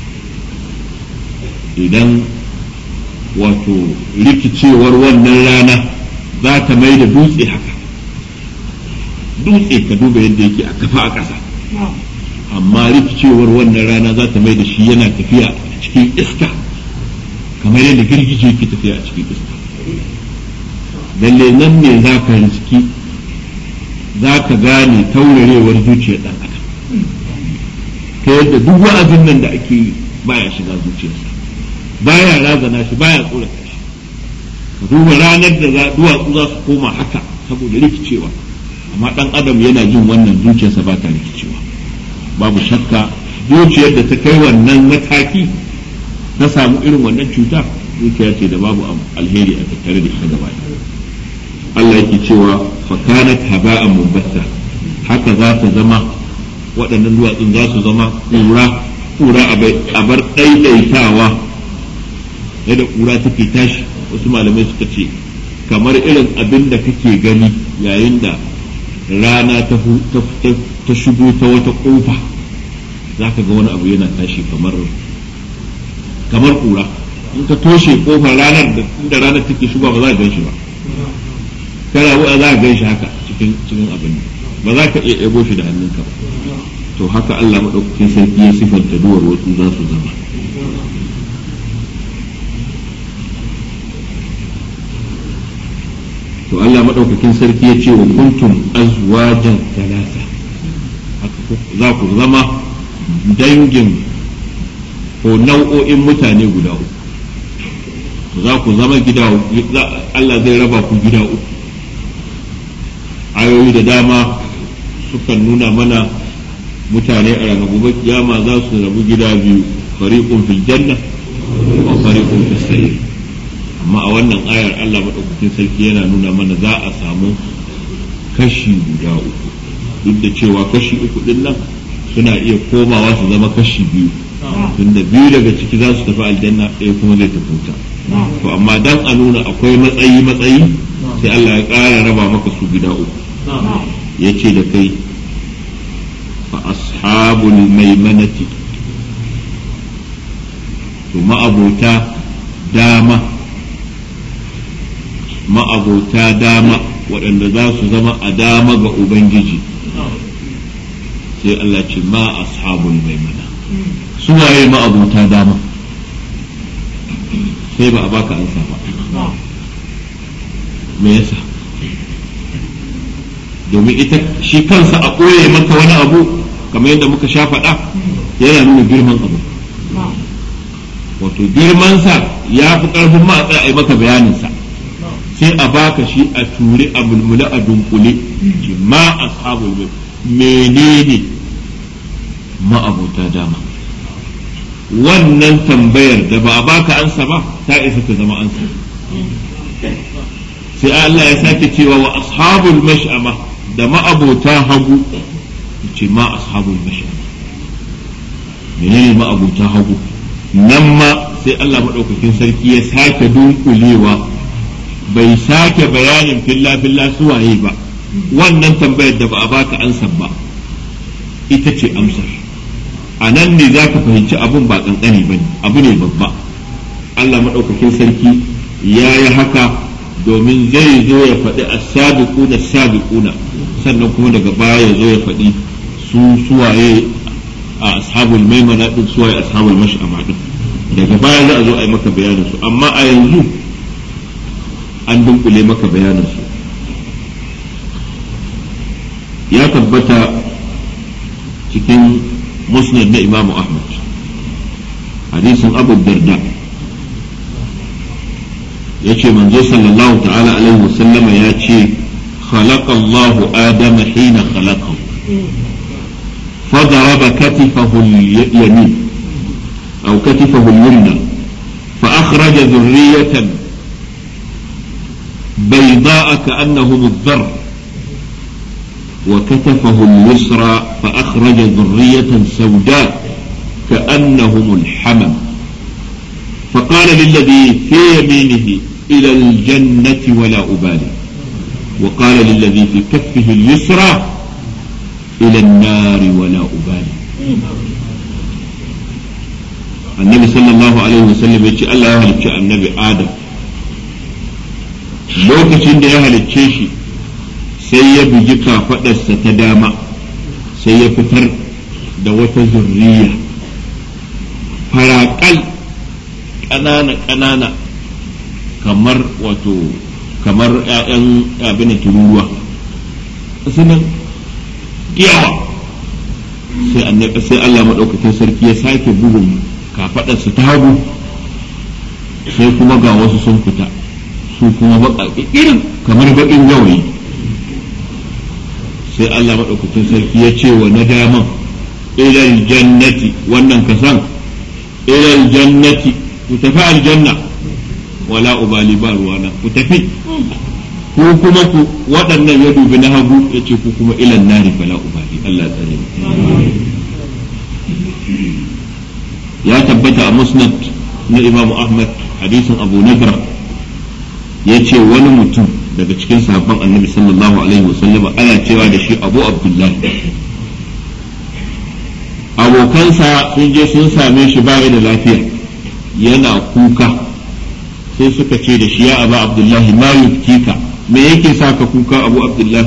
idan wato rikicewar wannan rana za ta mai da dutse haka dutse ka duba yadda yake a kafa a ƙasa amma rikicewar wannan rana za ta mai da shi yana tafiya a cikin iska kamar yadda girgije yake tafiya a cikin iska lalle nan ne za ka riski za ka gane taurarewar zuciyar ɗan adam ta yadda duk wa'azin nan da ake yi baya shiga zuciyarsa baya razana shi baya tsorata shi ka duba ranar da duwatsu za su koma haka saboda rikicewa amma ɗan adam yana jin wannan zuciyarsa ba ta rikicewa babu shakka zuciyar da ta kai wannan mataki ta samu irin wannan cuta zuciya ce da babu alheri a tattare da ita gaba Allah yake cewa fakanat haba'an mubatta haka za ta zama waɗannan duwatsun za su zama ƙura ƙura a bar ɗaiɗaitawa yadda ƙura take tashi wasu malamai suka ce kamar irin abin da kake gani yayin da rana ta shigo ta wata ƙofa za ka ga wani abu yana tashi kamar kamar ƙura in ka toshe ƙofar ranar da inda ranar take shigo ba za ka gan shi ba kana buɗa za ka gan shi haka cikin cikin abin ba za ka iya ɗago shi da hannunka ba to haka Allah maɗaukakin sarki ya sifanta duwar wasu za su zama to Allah maɗaukakin sarki ya ce wa kuntum azwajan talata za ku zama dangin ko nau'o'in mutane guda uku za ku zama gida Allah zai raba ku gida uku. Ayoyi da dama sukan nuna mana mutane a ranar gobe kiyama za su rabu gida biyu, fariqun fil janna wa fariqun fis sa'ir. Amma a wannan ayar Allah madaukakin sarki yana nuna mana za a samu kashi guda uku, duk da cewa kashi uku din nan suna iya komawa su zama kashi biyu, tunda biyu daga ciki za su tafi aljanna, ɗaya kuma zai tafi wuta. To amma dan a nuna akwai matsayi matsayi sai Allah ya ƙara raba maka su gida uku, yace da kai fa ashabul maimanati, to ma'abota dama ma'abota dama waɗanda za su zama a dama ga Ubangiji, sai Allah ce ma ashabul maimana, su waye ma'abota dama, sai ba a baka ansa ba. Me yasa? Domin ita shi kansa a ɓoye maka wani abu kamar yadda muka sha faɗa yana nuna girman abu, wato girmansa ya fi ƙarfin ma a tsaya a yi maka bayaninsa, sai a baka shi a ture a mulmula a dunkule, ce ma ashabul menene ma'abota dama. Wannan tambayar da ba a baka ansa ba ta isa ta zama ansa. Sai Allah ya sake cewa wa ashabul mash'ama, da ma'abota hagu, ce ma ashabul mash'ama, menene ma'abota hagu? Nan ma sai Allah maɗaukakin sarki ya sake dunkulewa, bai sake bayanin filla filla suwaye ba. Wannan tambayar da ba a baka ansa ba ita ce amsar. A nan ne za ka fahimci abun ba ƙanƙani ba ne, abu ne babba. Allah maɗaukakin sarki ya yi haka domin zai zo ya faɗi as-sabiquna as-sabiquna, sannan kuma daga baya ya zo ya faɗi su suwaye a ashabul maimana din, suwaye ashabul mash'ama din. Daga baya za a zo a yi maka bayanin su, amma a yanzu an dunkule maka bayanin su. Ya tabbata cikin musnad na Imam Ahmad hadisin Abu Darda, yace manzo sallallahu ta'ala alaihi wasallama ya ce khalaqa Allahu Adama hina khalaqahu فضرب كتفه اليمين أو كتفه اليمنى فأخرج ذرية بيضاء كأنهم الذر، وكتفه اليسرى فأخرج ذرية سوداء كأنهم الحمم، فقال للذي في يمينه إلى الجنة ولا أبالي، وقال للذي في كفه اليسرى إلى النار ولا أبالي. النبي صلى الله عليه وسلم يقول الله يهلك النبي آدم lokacin da ya halicce shi sai ya bugi kafaɗarsa ta dama, sai ya fitar da wata zurriya faraƙal ƙanana-ƙanana kamar wato kamar ‘ya'yan abin tururuwa sunan yawa, sai annabi sai Allah maɗaukakin sarki ya sake bugun kafaɗarsa ta hagu, sai kuma ga wasu sun fita su kuma baƙaƙe irin kamar baƙin gawayi. Sai Allah maɗaukakin sarki ya ce wa na daman ilal jannati, wannan kasan ilal jannati, ku tafi aljanna wala ubali ba ruwana, ku tafi. Ku kuma ku waɗannan ya dubi na hagu ya ce ku kuma ilan nari fala ubali, Allah tsare mu. Ya tabbata a musnad na Imam Ahmad hadisin Abu Nadra, ya ce wani mutum daga cikin sahabban annabi sallallahu alaihi wasallama ana cewa da shi Abu Abdullahi, abokansa sun je sun same shi ba da lafiya yana kuka, sai suka ce da shi ya Abu Abdullahi ma yubkika, me yake sa ka kuka Abu Abdullahi?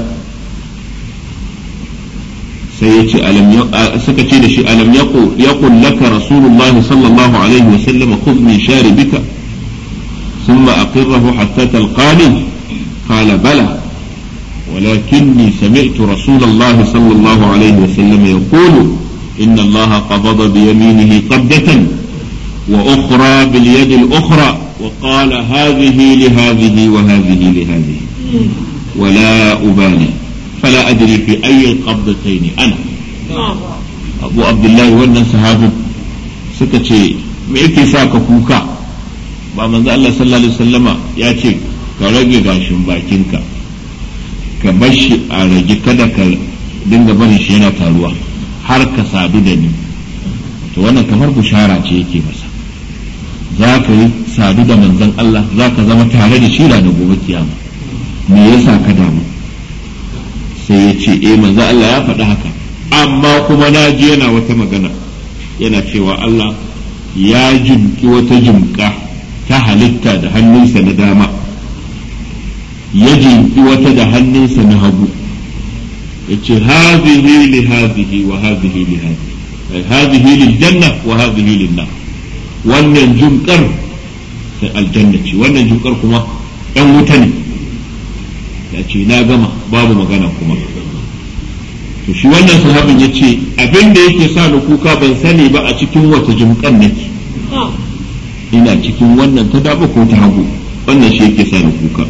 sai ya ce suka ce da shi alam yaqul yaqul laka rasulullahi sallallahu alaihi wasallam khudh min sharibika ثم أقره حتى تلقاني قال بلى ولكني سمعت رسول الله صلى الله عليه وسلم يقول إن الله قبض بيمينه قبضة وأخرى باليد الأخرى وقال هذه لهذه وهذه لهذه ولا أبالي فلا أدري في أي القبضتين أنا أبو عبد الله wannan sahabin suka ce me yake sa ka kuka ba manzo Allah sallallahu alaihi wasallama ya ce ka rage gashin bakinka ka bar shi a rage kada ka dinga barin shi yana taruwa har ka sadu da ni to wannan kamar bushara ce yake masa za ka yi sadu da manzon Allah za ka zama tare da shi da gobe kiyama me yasa ka damu sai ya ce eh manzo Allah ya faɗi haka amma kuma na ji yana wata magana yana cewa Allah ya jimki wata jimka ta halitta da hannunsa na dama ya jimki wata da hannunsa na hagu ya ce hazihi li hazihi wa hazihi li hazihi hazihi lil janna wa hazihi lin nar wannan jimkar ta aljanna ce wannan jimkar kuma ɗan wuta ne ya ce na gama babu magana kuma to shi wannan sahabin ya ce abin da yake sa ni kuka ban sani ba a cikin wata jimkan nake ina cikin wannan ta daba ko ta hagu wannan shi yake sa ni kuka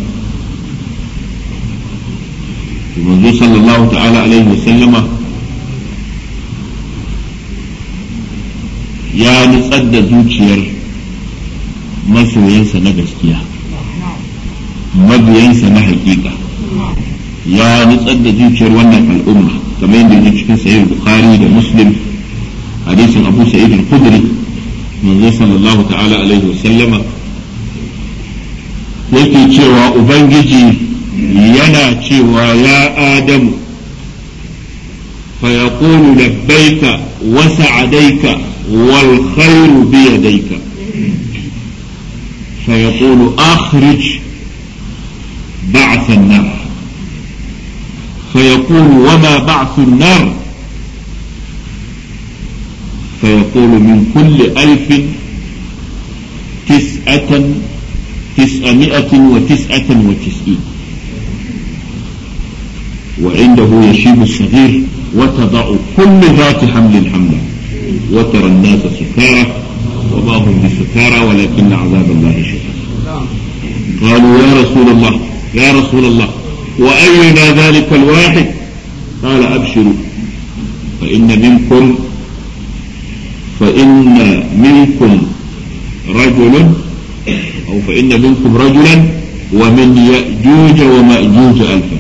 manzo sallallahu ta'ala alaihi wa sallama ya nutsar da zuciyar masoyansa na gaskiya mabiyansa na hakika ya nutsar da zuciyar wannan al'umma kamar yadda yake cikin sahih bukhari da muslim hadisin abu sa'id al-khudri manzo sallallahu ta'ala alaihi wasallama yake cewa ubangiji yana cewa ya adamu fa yaqulu labbaika wa sa'adaika wal khayru bi yadayka fa yaqulu akhrij ba'th an-nar فيقول وما بعث النار فيقول من كل ألف تسعة تسعمائة وتسعة وتسعين وعنده يشيب الصغير وتضع كل ذات حمل حملا وترى الناس سكارى وما هم بسكارى ولكن عذاب الله شديد قالوا يا رسول الله يا رسول الله وأينا ذلك الواحد قال أبشروا فإن منكم فإن منكم رجل أو فإن منكم رجلا ومن يأجوج ومأجوج ألفا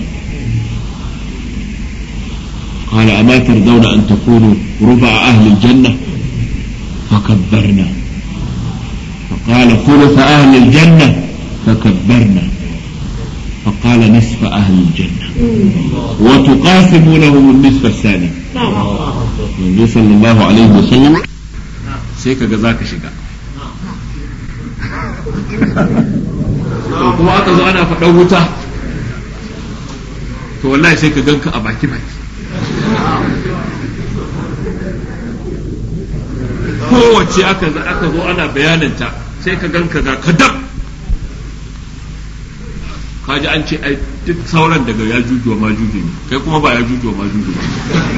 قال أما ترضون أن تكونوا ربع أهل الجنة فكبرنا فقال ثلث أهل الجنة فكبرنا فقال نصف أهل الجنة وتقاسمونهم النصف الثاني النبي صلى الله عليه وسلم سيك جزاك شكا kuma aka zo ana faɗan wuta to wallahi sai ka ganka a baki baki kowace aka zo ana bayananta sai ka ganka ga kadab kaji an ce ai duk sauran daga ya juju wa majuju ne kai kuma ba ya juju wa majuju ba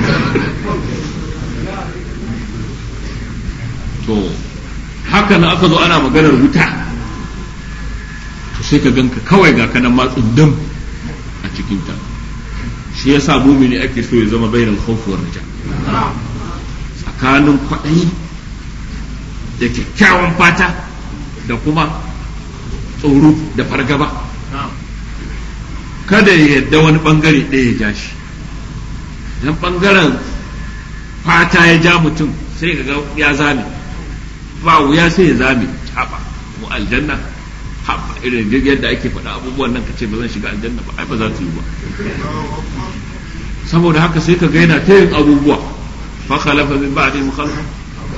to haka na aka zo ana maganar wuta to sai ka ganka kawai ga kanan matsin dam a cikin ta shi yasa mumini ake so ya zama bainal khawf war raja tsakanin kwaɗayi da kyakkyawan fata da kuma tsoro da fargaba kada ya yadda wani bangare ɗaya ya ja shi idan bangaren fata ya ja mutum sai ga ya zame ba wuya sai ya zame haɓa mu aljanna haɓa irin yadda ake faɗa abubuwan nan kace ba zan shiga aljanna ba ai ba za su yi ba saboda haka sai ka ga yana ta yin abubuwa fa khalafa min ba'dihim khalfun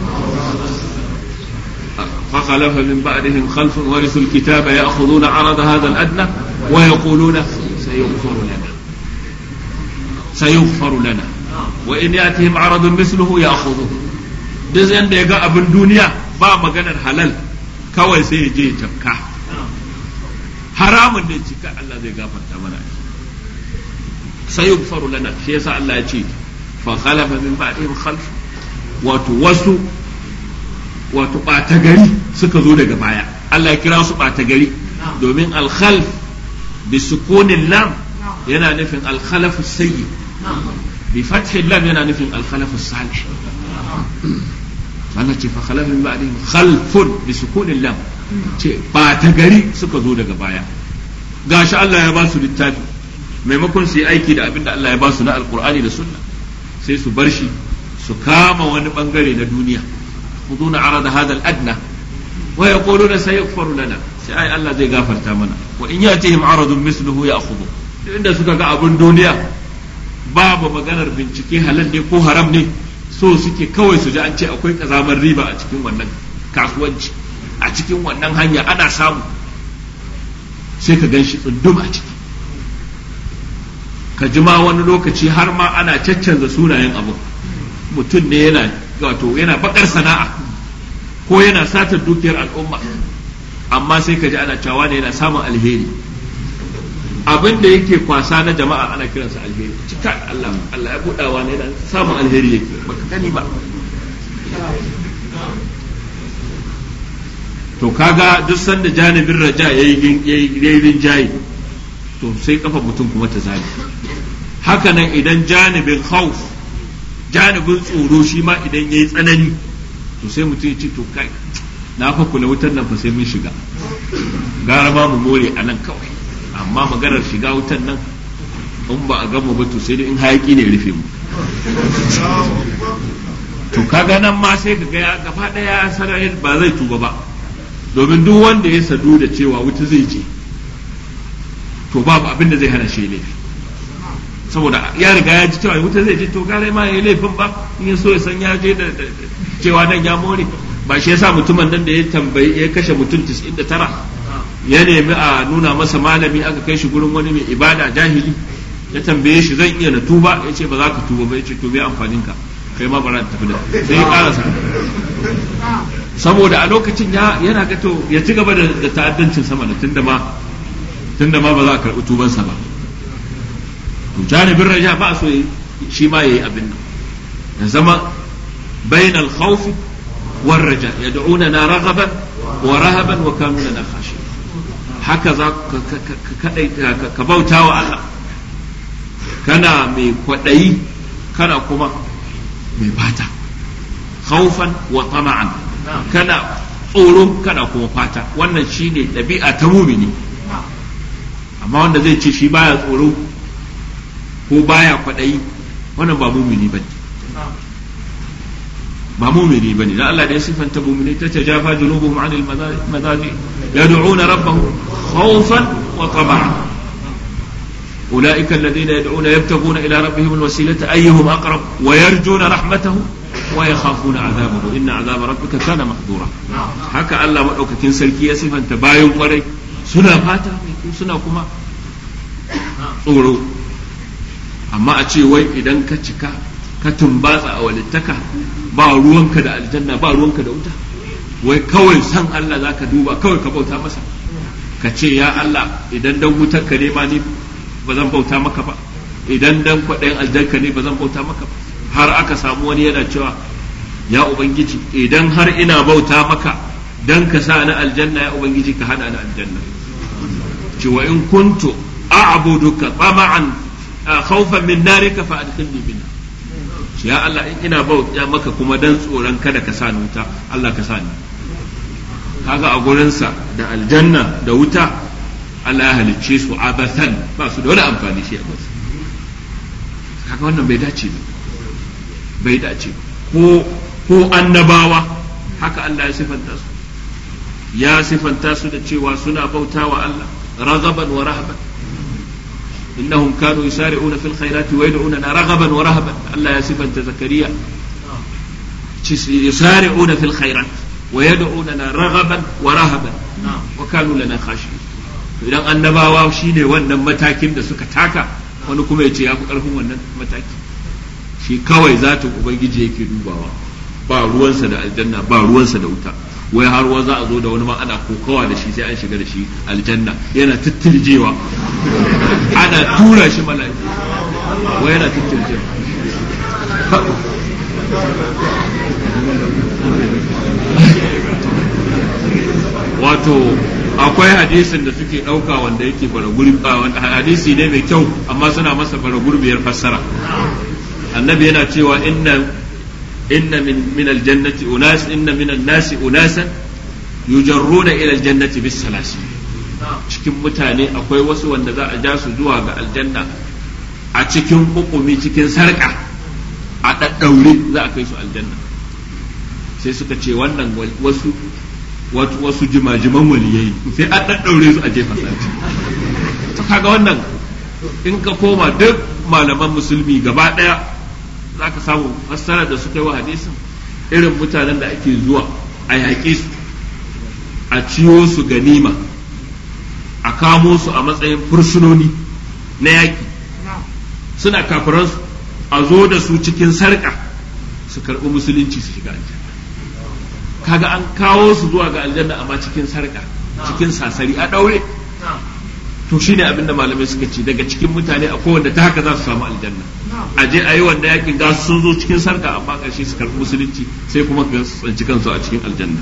fa khalafa min ba'dihim khalfun warithul kitaba ya'khuduna 'arada hadha al-adna wa yaquluna سيغفر لنا سيغفر لنا وإن يأتيهم عرض مثله يأخذوه duk yanda ya ga abin duniya ba maganar halal kawai sai ya je ya tafka haramun da cika Allah zai gafarta mana sayughfaru lana shi yasa Allah ya ce fa khalafa min ba'dihim khalf wato wasu wato ɓata gari suka zo daga baya Allah ya kira su ɓata gari domin al-khalf bi sukunin lam yana nufin al-khalaf as-sayyi bi fathi lam yana nufin al-khalaf as-salih Allah ce fa khalafa min ba'dihim khalfun bi sukunin lam ce ɓata gari suka zo daga baya gashi Allah ya ba su littafi maimakon su yi aiki da abin da Allah ya ba su na alkur'ani da sunna sai su bar shi su kama wani bangare na duniya khuduna arada hada al-adna wa yaquluna sayaghfaru lana sai ai Allah zai gafarta mana wa in yatihim aradun misluhu ya'khudhu inda suka ga abin duniya babu maganar bincike halal ne ko haram ne so suke kawai su ji an ce akwai kazamar riba a cikin wannan kasuwanci a cikin wannan hanya ana samu sai ka gan shi tsundum a ciki ka ji ma wani lokaci har ma ana caccanza sunayen abu mutum ne yana wato yana bakar sana'a ko yana satar dukiyar al'umma amma sai ka ji ana cewa ne yana samun alheri abin da yake kwasa na jama'a ana kiransa alheri cika Allah Allah ya budawa ne yana samun alheri yake baka gani ba to kaga duk sanda janibin raja yayi yayi rinjaye to sai kafa mutum kuma ta zabi haka nan idan janibin khawf janibin tsoro shi ma idan yayi tsanani to sai mutum ya ce to kai na fa kula wutar nan fa sai mun shiga gara ma mu more a nan kawai amma maganar shiga wutar nan in ba a gama ba to sai dai in hayaki ne rufe mu to kaga nan ma sai ka ga gaba daya sarai ba zai tuba ba domin duk wanda ya sadu da cewa wuta zai je to babu abin da zai hana shi laifi saboda ya riga ya ji cewa wuta zai je to gare ma yayi laifin ba in ya so ya san ya je da cewa nan ya more ba shi yasa mutumin nan da ya tambayi ya kashe mutum tis'in da tara ya nemi a nuna masa malami aka kai shi gurin wani mai ibada jahili ya tambaye shi zan iya na tuba ya ce ba za ka tuba ba ya ce to bai amfanin ka kai ma bara tafi da sai ya karasa saboda a lokacin ya yana ga to ya ci gaba da ta'addancin sama da tunda ma tunda ma ba za a karɓi tubansa ba to janibin raja ba so shi ma yayi abin nan ya zama bainal khawf war raja yad'unana raghaban wa rahaban wa kanu lana khashi'in haka za ka ka bautawa Allah kana mai kwadayi kana kuma mai fata khawfan wa tama'an kana tsoro kana kuma fata wannan shine ɗabi'a ta mumini amma wanda zai ce shi baya tsoro ko baya kwaɗayi wannan ba mumini bane ba mumini bane dan Allah da ya sifanta mumini ta tajafa junubuhum anil madaji yad'una rabbahum khawfan wa tama'an أولئك الذين يدعون يبتغون إلى ربهم الوسيلة أيهم أقرب ويرجون رحمته ويخافون عذابه إن عذاب ربك كان محظورا هكا الله مدوكاكين سلكي يسف أنت باين وري سنة فاتا سنة كما tsoro amma a ce wai idan ka cika ka tumbatsa a walittaka ba ruwanka da aljanna ba ruwanka da wuta wai kawai san Allah zaka duba kawai ka bauta masa ka ce ya Allah idan dan wutar ka ne ma ni ba zan bauta maka ba idan dan kwaɗayin aljanka ne ba zan bauta maka ba har aka samu wani yana cewa ya ubangiji idan har ina bauta maka dan ka sa ni aljanna ya ubangiji ka hana ni aljanna cewa in kuntu a'buduka tama'an khawfan min narika fa adkhilni minha ya Allah in ina bauta maka kuma dan tsoron kada ka sa ni wuta Allah ka sa ni kaga a gurinsa da aljanna da wuta Allah ya halicce su abathan ba su da wani amfani shi a kansu kaga wannan bai dace ba bai dace ko ko annabawa haka Allah ya sifanta su ya sifanta su da cewa suna bautawa Allah ragaban wa rahaban innahum kanu yusari'una fil khairati wa yad'unana ragaban wa rahaban Allah ya sifanta zakariya yusari'una fil khairat wa yad'unana ragaban wa rahaban wa kanu lana khashi'in idan annabawa shine wannan matakin da suka taka wani kuma ya ce ya fi ƙarfin wannan mataki shi kawai zatin ubangiji yake dubawa ba ruwansa da aljanna ba ruwansa da wuta wai har wa za a zo da wani ma ana kokawa da shi sai an shiga da shi aljanna yana tattirjewa ana tura shi mala'ika wai yana tattirjewa wato akwai hadisin da suke ɗauka wanda yake bara gurbi hadisi ne mai kyau amma suna masa bara gurbiyar fassara. Annabi yana cewa inna inna min min aljannati unas inna min an-nasi unasan yujarruna ila aljannati bis salasi. Cikin mutane akwai wasu wanda za a ja su zuwa ga aljanna a cikin hukumi cikin sarka a daddaure za a kai su aljanna. Sai suka ce wannan wasu wasu jimajiman waliyai sai an daddaure su a jefa sarki. To kaga wannan in ka koma duk malaman musulmi gaba daya zaka samu fassara da suka yi wa hadisin irin mutanen da ake zuwa a yaƙi su a ciyo su ganima a kamo su a matsayin fursunoni na yaƙi suna kafiransu a zo da su cikin sarƙa su karɓi musulunci su shiga aljanna. Kaga an kawo su zuwa ga aljanna amma cikin sarƙa cikin sasari a ɗaure. To shine abin da malamai suka ce daga cikin mutane akwai wanda ta haka za su samu aljanna. A je a yi wanda yakin ga sun zo cikin sarƙa amma ƙarshe su karɓi musulunci sai kuma ka tsanci kansu a cikin aljanna.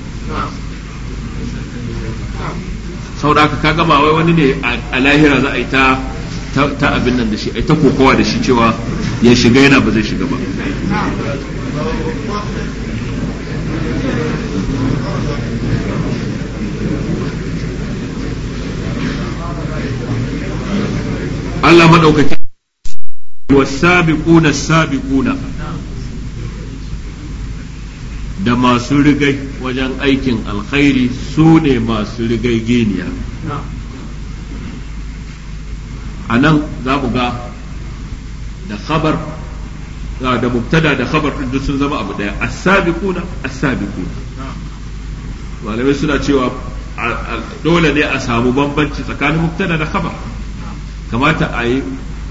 Saboda haka kaga ba wai wani ne a lahira za a yi ta ta abin nan da shi ai ta kokowa da shi cewa ya shiga yana ba zai shiga ba. Allah madaukaki wasabiquna sabiquna da masu rigai wajen aikin alkhairi su ne masu rigai geniya. A nan za mu ga da khabar da mubtada da khabar din sun zama abu daya as-sabiquna as-sabiquna. Malamai suna cewa dole ne a samu bambanci tsakanin mubtada da khabar. Kamata a yi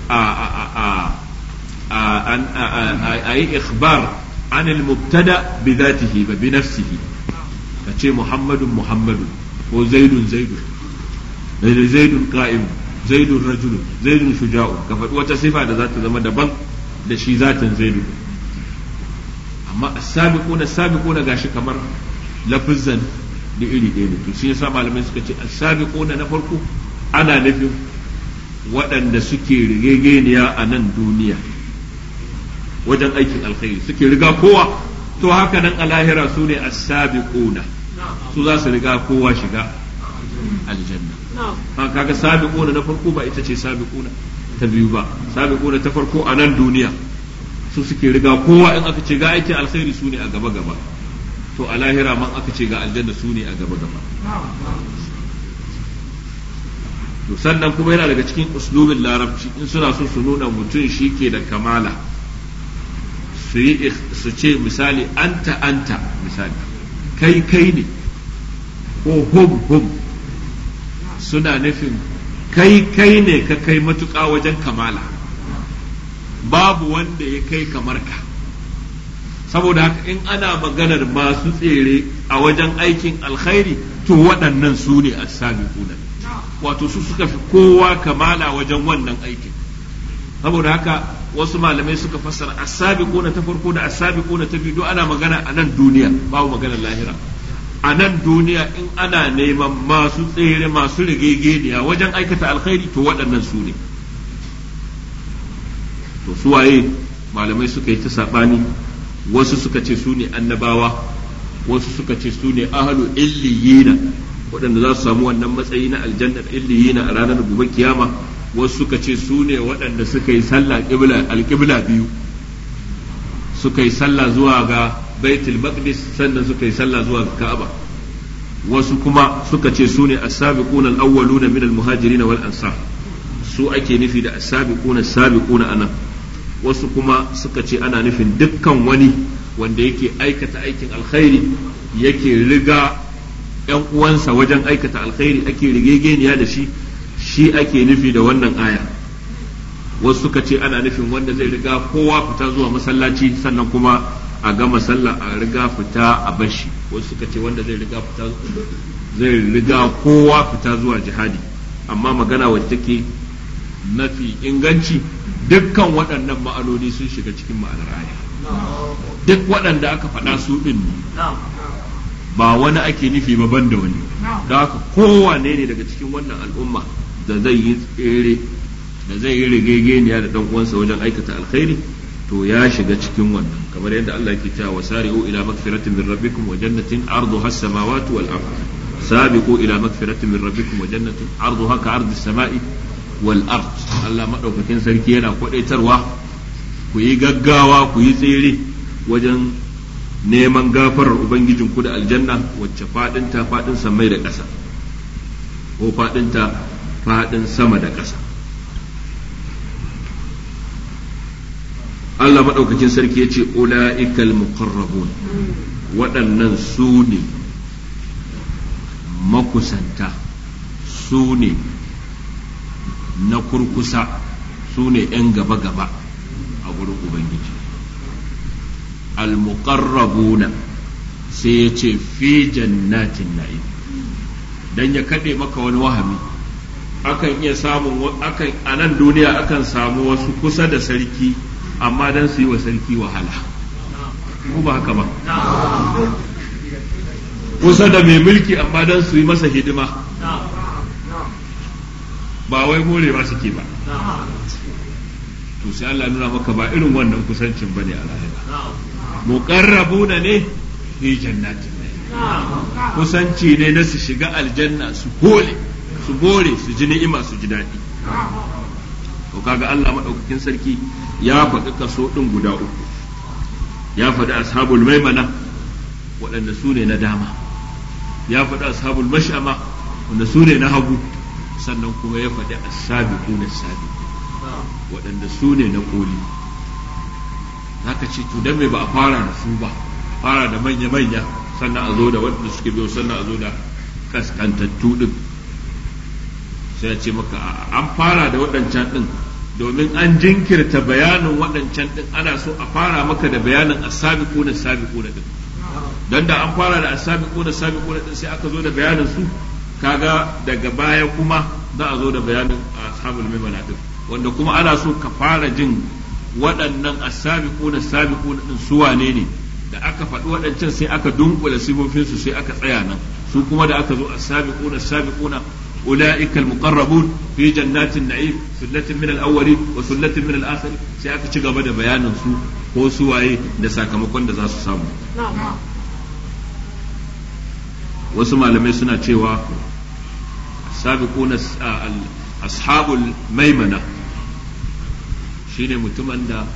a yi ikhbar an al-mubtada bi dhatihi ba bi nafsihi. Kace Muhammadun Muhammadun ko Zaidun Zaidun Zaidun qa'im zaidun rajulun zaidun shuja'un ka faɗi wata sifa da za ta zama daban da shi zatin zaidu. Amma as-sabiquna as-sabiquna gashi kamar lafizan da iri ɗaya ne. To shi yasa malamai suka ce as-sabiquna na farko ana nufin waɗanda suke rigegeniya a nan duniya wajen aikin alkhairi suke riga kowa. To haka nan a lahira su ne as-sabiquna su za su riga kowa shiga aljanna. ha kaga sabiquna na farko ba ita ce sabiquna ta biyu ba. Sabiquna ta farko a nan duniya su suke riga kowa in aka ce ga aikin alkhairi su ne a gaba gaba. To a lahira man aka ce ga aljanna su ne a gaba gaba. To sannan kuma yana daga cikin uslubin larabci in suna so su nuna mutum shi ke da kamala su yi su ce misali anta anta misali kai kai ne ko hum hum suna nufin kai kai ne ka kai matuƙa wajen kamala babu wanda ya kai kamar ka. Saboda haka in ana maganar masu tsere a wajen aikin alkhairi to waɗannan su ne as-sabiquna, wato su suka fi kowa kamala wajen wannan aikin. Saboda haka wasu malamai suka fassara as-sabiquna ta farko da as-sabiquna ta biyu ana magana a nan duniya babu maganar lahira. A nan duniya in ana neman masu tsere masu rigegeniya wajen aikata alkhairi to waɗannan su ne. To su waye malamai suka yi ta saɓani, wasu suka ce su ne annabawa, wasu suka ce su ne ahlu illiyina waɗanda za su samu wannan matsayi na aljanna illiyina a ranar gobe kiyama. Wasu suka ce su ne waɗanda suka yi sallah alƙibla biyu, suka yi sallah zuwa ga baitul maqdis sannan suka yi sallah zuwa ga ka'aba. Wasu kuma suka ce su ne as-sabiquna al-awwaluna min al-muhajirin wal ansar, su ake nufi da as-sabiquna as-sabiquna anan. Wasu kuma suka ce ana nufin dukkan wani wanda yake aikata aikin alkhairi yake riga ‘yan uwansa wajen aikata alkhairi ake rigegeniya da shi, shi ake nufi da wannan aya. Wasu suka ce ana nufin wanda zai riga kowa fita zuwa masallaci sannan kuma a gama sallah a riga fita a bashi. Wasu suka ce wanda zai riga fita zai riga kowa fita zuwa jihadi. Amma magana wacce take mafi inganci dukkan waɗannan ma'anoni sun shiga cikin ma'anar aya. Duk waɗanda aka faɗa su ɗin ba wani ake nufi ba ban da wani. Da haka kowane ne daga cikin wannan al'umma da zai yi tsere da zai yi rigegeniya da dan uwansa wajen aikata alkhairi to ya shiga cikin wannan, kamar yadda Allah yake cewa wasari'u ila magfiratin min rabbikum wa jannatin arduha as-samawati wal ard sabiqu ila magfiratin min rabbikum wa jannatin arduha ka ardi as-sama'i wal ard. Allah madaukakin sarki yana kwadaitarwa ku yi gaggawa ku yi tsere wajen neman gafarar ubangijin ku da aljanna wacce fadinta fadin samai da ƙasa ko fadinta fadin sama da ƙasa. Allah maɗaukakin sarki ya ce ula'ikal muqarrabun, waɗannan su ne makusanta, su ne na kurkusa, su ne ‘yan gaba-gaba a gurin Ubangiji. Al-muqarrabuna sai ya ce fi jannatin na'im, dan ya kaɗe maka wani wahami. Akan iya samun akan a nan duniya akan samu wasu kusa da sarki amma dan su yi wa sarki wahala, ko ba haka ba? Kusa da mai mulki amma dan su yi masa hidima, ba wai more ba suke ba. To sai Allah nuna maka ba irin wannan kusancin bane a lahira. Muqarrabuna ne fi jannatin, kusanci ne na su shiga aljanna su hole su bore su ji ni'ima su ji daɗi. To kaga Allah madaukakin sarki ya faɗi kaso ɗin guda uku, ya faɗi ashabul maimana waɗanda su ne na dama, ya faɗi ashabul mash'ama wanda su ne na hagu, sannan kuma ya faɗi as-sabiqun as-sabiqun waɗanda su ne na koli. Zaka ce to dan me ba a fara da su ba, fara da manya manya sannan a zo da waɗanda suke biyo sannan a zo da kaskantattu din? Sai ya ce maka an fara da waɗancan din domin an jinkirta bayanin waɗancan din, ana so a fara maka da bayanin as-sabiquna as-sabiquna din. Dan da an fara da as-sabiquna as-sabiquna din sai aka zo da bayanin su, kaga daga baya kuma za a zo da bayanin ashabul maimana din, wanda kuma ana so ka fara jin waɗannan as-sabiquna as-sabiquna din su wane ne. Da aka faɗi waɗancan sai aka dunkula sifofin su sai aka tsaya nan, su kuma da aka zo as-sabiquna as-sabiquna أولئك المقربون في جنات النعيم ثلة من الأولين وثلة من الآخرين sai aka ci gaba da bayanin su ko su waye da sakamakon da za su samu. Wasu malamai suna cewa sabiquna ashabul maimana shine mutumin da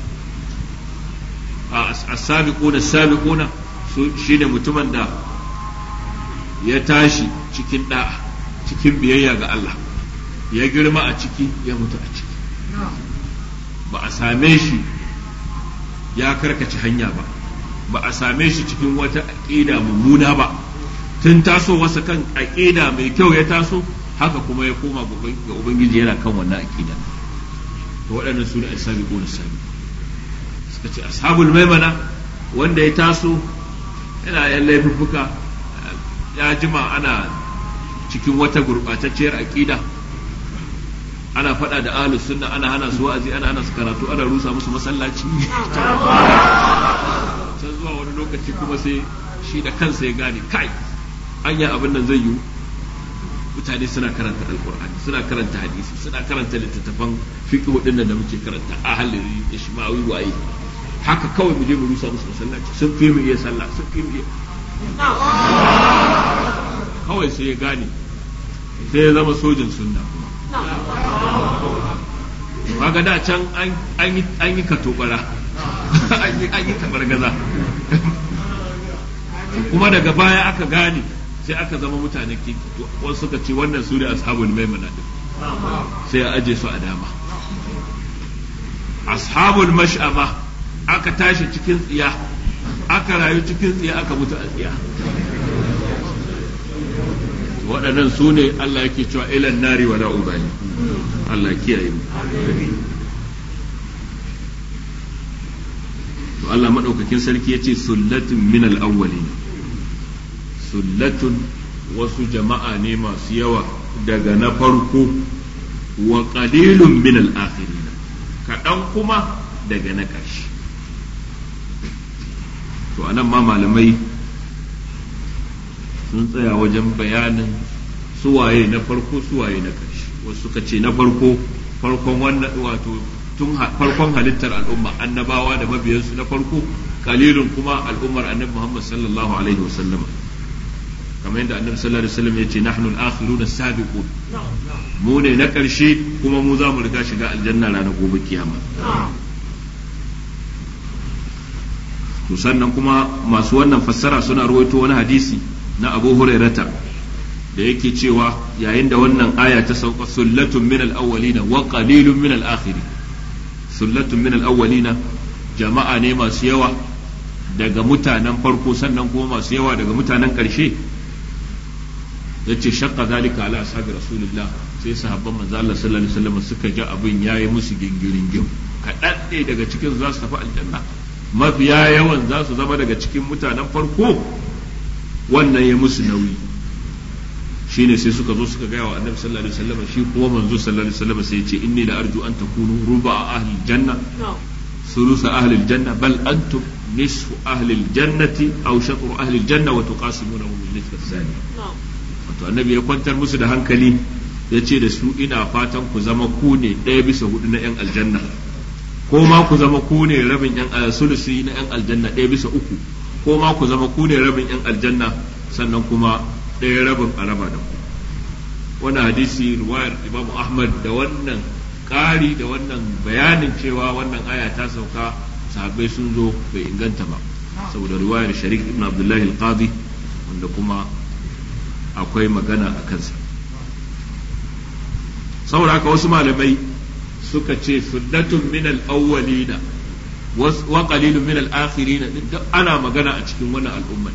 as-sabiquna as-sabiquna shine mutumin da ya tashi cikin da'a, cikin biyayya ga Allah, ya girma a ciki ya mutu a ciki, ba a same shi ya karkace hanya ba, ba a same shi cikin wata aƙida mummuna ba, tun taso wasa kan aƙida mai kyau ya taso, haka kuma ya koma ga Ubangiji yana kan wannan aƙida. To waɗannan su ne as-sabiqun as-sabiqun. Suka ce ashabul maimana wanda ya taso yana yan laifuffuka, ya jima ana cikin wata gurɓatacciyar aƙida, ana faɗa da ahlus sunna, ana hana su wa'azi, ana hana su karatu, ana rusa musu masallaci. Can zuwa wani lokaci kuma sai shi da kansa ya gane kai anya abin nan zai yiwu. Mutane suna karanta alkur'ani, suna karanta hadisi, suna karanta littattafan fiqh waɗannan da muke karanta, ahalari, ishmawi, waye, haka kawai mu je mu rusa musu masallaci, sun fi mu iya sallah, sun fi mu iya kawai sai ya gane, sai ya zama sojin sunna. Kaga da can an yi katobara, an yi tabargaza, kuma daga baya aka gane sai aka zama mutanen kirki. Wasu suka ce wannan su ne ashabul maimana din, sai ya aje su a dama. Ashabul mash'ama aka tashi cikin tsiya, aka rayu cikin tsiya, aka mutu a tsiya. Waɗannan su ne Allah yake cewa ilan nari wa ubali. Allah kiyaye mu. To Allah madaukakin sarki yace sullatun min al-awwalin, sullatun wasu jama'a ne masu yawa daga na farko, wa qalilun min al-akhirin, kaɗan kuma daga na ƙarshe. To anan ma malamai sun tsaya wajen bayanin suwaye na farko suwaye na ƙarshe. Wasu suka ce na farko farkon wannan wato tun farkon halittar al'umma annabawa da mabiyansu na farko, kalilun kuma al'ummar annabi Muhammad sallallahu alaihi wasallam, kamar yadda annabi sallallahu alaihi wasallam ya ce nahnu al-akhiruna as-sabiqun, mu ne na ƙarshe kuma mu za mu riga shiga aljanna ranar gobe kiyama. to sannan kuma masu wannan fassara suna rawaito wani hadisi na Abu Hurairata da yake cewa yayin da wannan aya ta sauka sullatun min al-awwalina wa qalilun min al-akhirin, sullatun min al-awwalina jama'a ne masu yawa daga mutanen farko sannan kuma masu yawa daga mutanen ƙarshe, yace shaqqa zalika ala ashabi rasulillah, sai sahabban manzo Allah sallallahu alaihi wasallam suka ji abin yayi musu gingiringim, kaɗan ne daga cikin za su tafi aljanna, mafiya yawan za su zama daga cikin mutanen farko, wannan ya musu nauyi. shine sai suka zo suka gaya wa annabi sallallahu alaihi wasallam, shi kuma manzo sallallahu alaihi wasallam sai ya ce inni la arju an takunu ruba ahli janna ثلث أهل الجنة بل أنتم نصف أهل الجنة أو شطر أهل الجنة وتقاسمونه بالنسبة الثانية. wato annabi ya kwantar musu da hankali ya ce da su ina fatan ku zama ku ne ɗaya bisa hudu na yan aljanna, ko ma ku zama ku ne rabin yan sulusi na yan aljanna ɗaya bisa uku, ko ma ku zama ku ne rabin yan aljanna sannan kuma ɗaya rabin a raba da ku. wannan hadisi riwayar Imam Ahmad da wannan ƙari da wannan bayanin cewa wannan aya ta sauka sahabbai sun zo bai inganta ba, saboda riwayar Sharik ibn Abdullahi al-Qadi wanda kuma akwai magana a kansa. saboda haka wasu malamai suka ce sullatun min al-awwalina wa qalilun min al-akhirina, duk ana magana a cikin wannan al'umma,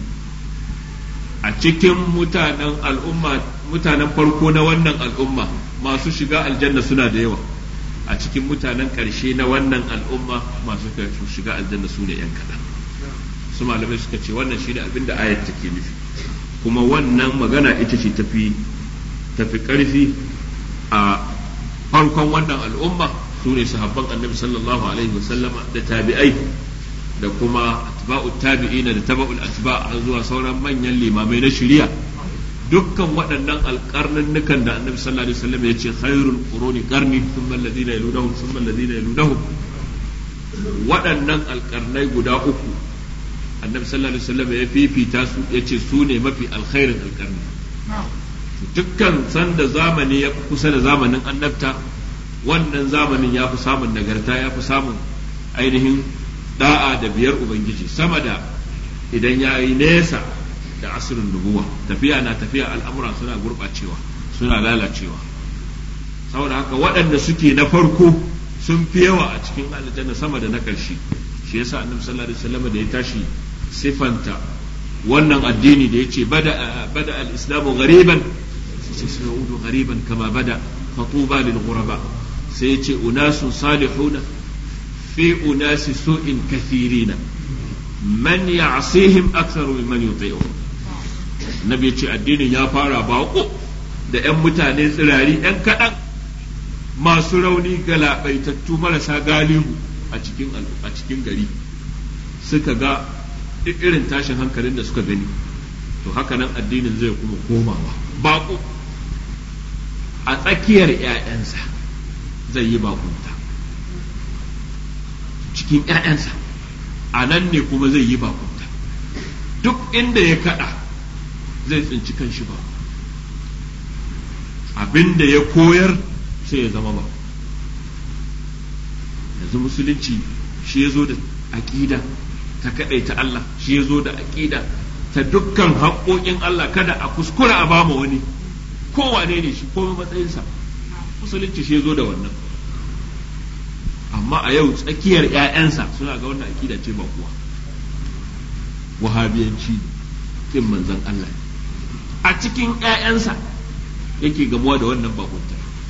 a cikin mutanen al'umma mutanen farko na wannan al'umma masu shiga aljanna suna da yawa, a cikin mutanen ƙarshe na wannan al'umma masu shiga aljanna su ne ‘yan kaɗan. su malamai suka ce wannan shi ne abin da ayat take nufi, kuma wannan magana ita ce tafi tafi ƙarfi a farkon wannan al'umma, su ne sahabban annabi sallallahu alaihi wasallama da tabi'ai da kuma atba'u tabi'ina da taba'ul atba' har zuwa sauran manyan limamai na shari'a. dukkan waɗannan alƙarnannukan da annabi sallallahu alaihi wasallam ya ce khairul quruni qarni thumma alladhina yalunahum thumma alladhina yalunahum, waɗannan alƙarnai guda uku annabi sallallahu alaihi wasallam ya fifita su ya ce su ne mafi alkhairin alƙarni. dukkan sanda zamani ya fi kusa da zamanin annabta, wannan zamanin ya fi samun nagarta, ya fi samun ainihin da'a da biyar ubangiji sama da idan ya yi nesa da asirin nubuwa. tafiya na tafiya, al'amura suna gurɓacewa suna lalacewa. saboda haka waɗanda suke na farko sun fi yawa a cikin aljanna sama da na ƙarshe. shi yasa annabi sallallahu alaihi wasallam da ya tashi sifanta wannan addini da yace bada bada al-islamu ghariban sai saudu ghariban kama bada fatuba lil ghuraba, sai yace unasun salihuna fi unasi su'in kathirina man ya'sihim aktharu mimman yuti'uhum. nabi ce addinin ya fara bako da 'yan mutane tsirari 'yan kaɗan masu rauni galabaitattu marasa galihu a cikin a cikin gari, suka ga irin tashin hankalin da suka gani, to haka nan addinin zai kuma komawa bako a tsakiyar 'ya'yansa, zai yi bakunta cikin 'ya'yansa, a nan ne kuma zai yi bakunta. duk inda ya kaɗa zai tsinci kan shi ba, abin da ya koyar sai ya zama ba. yanzu musulunci shi ya zo da aƙida ta kaɗai ta Allah, shi ya zo da aƙida ta dukkan haƙoƙin Allah kada a kuskura a bama wani, kowane ne shi ko matsayinsa. musulunci shi ya zo da wannan, amma a yau tsakiyar 'ya'yansa suna ga wannan aƙida ce ba kuwa wahabiyanci kin manzon Allah a cikin ‘ya'yansa yake gamuwa da wannan bakunta.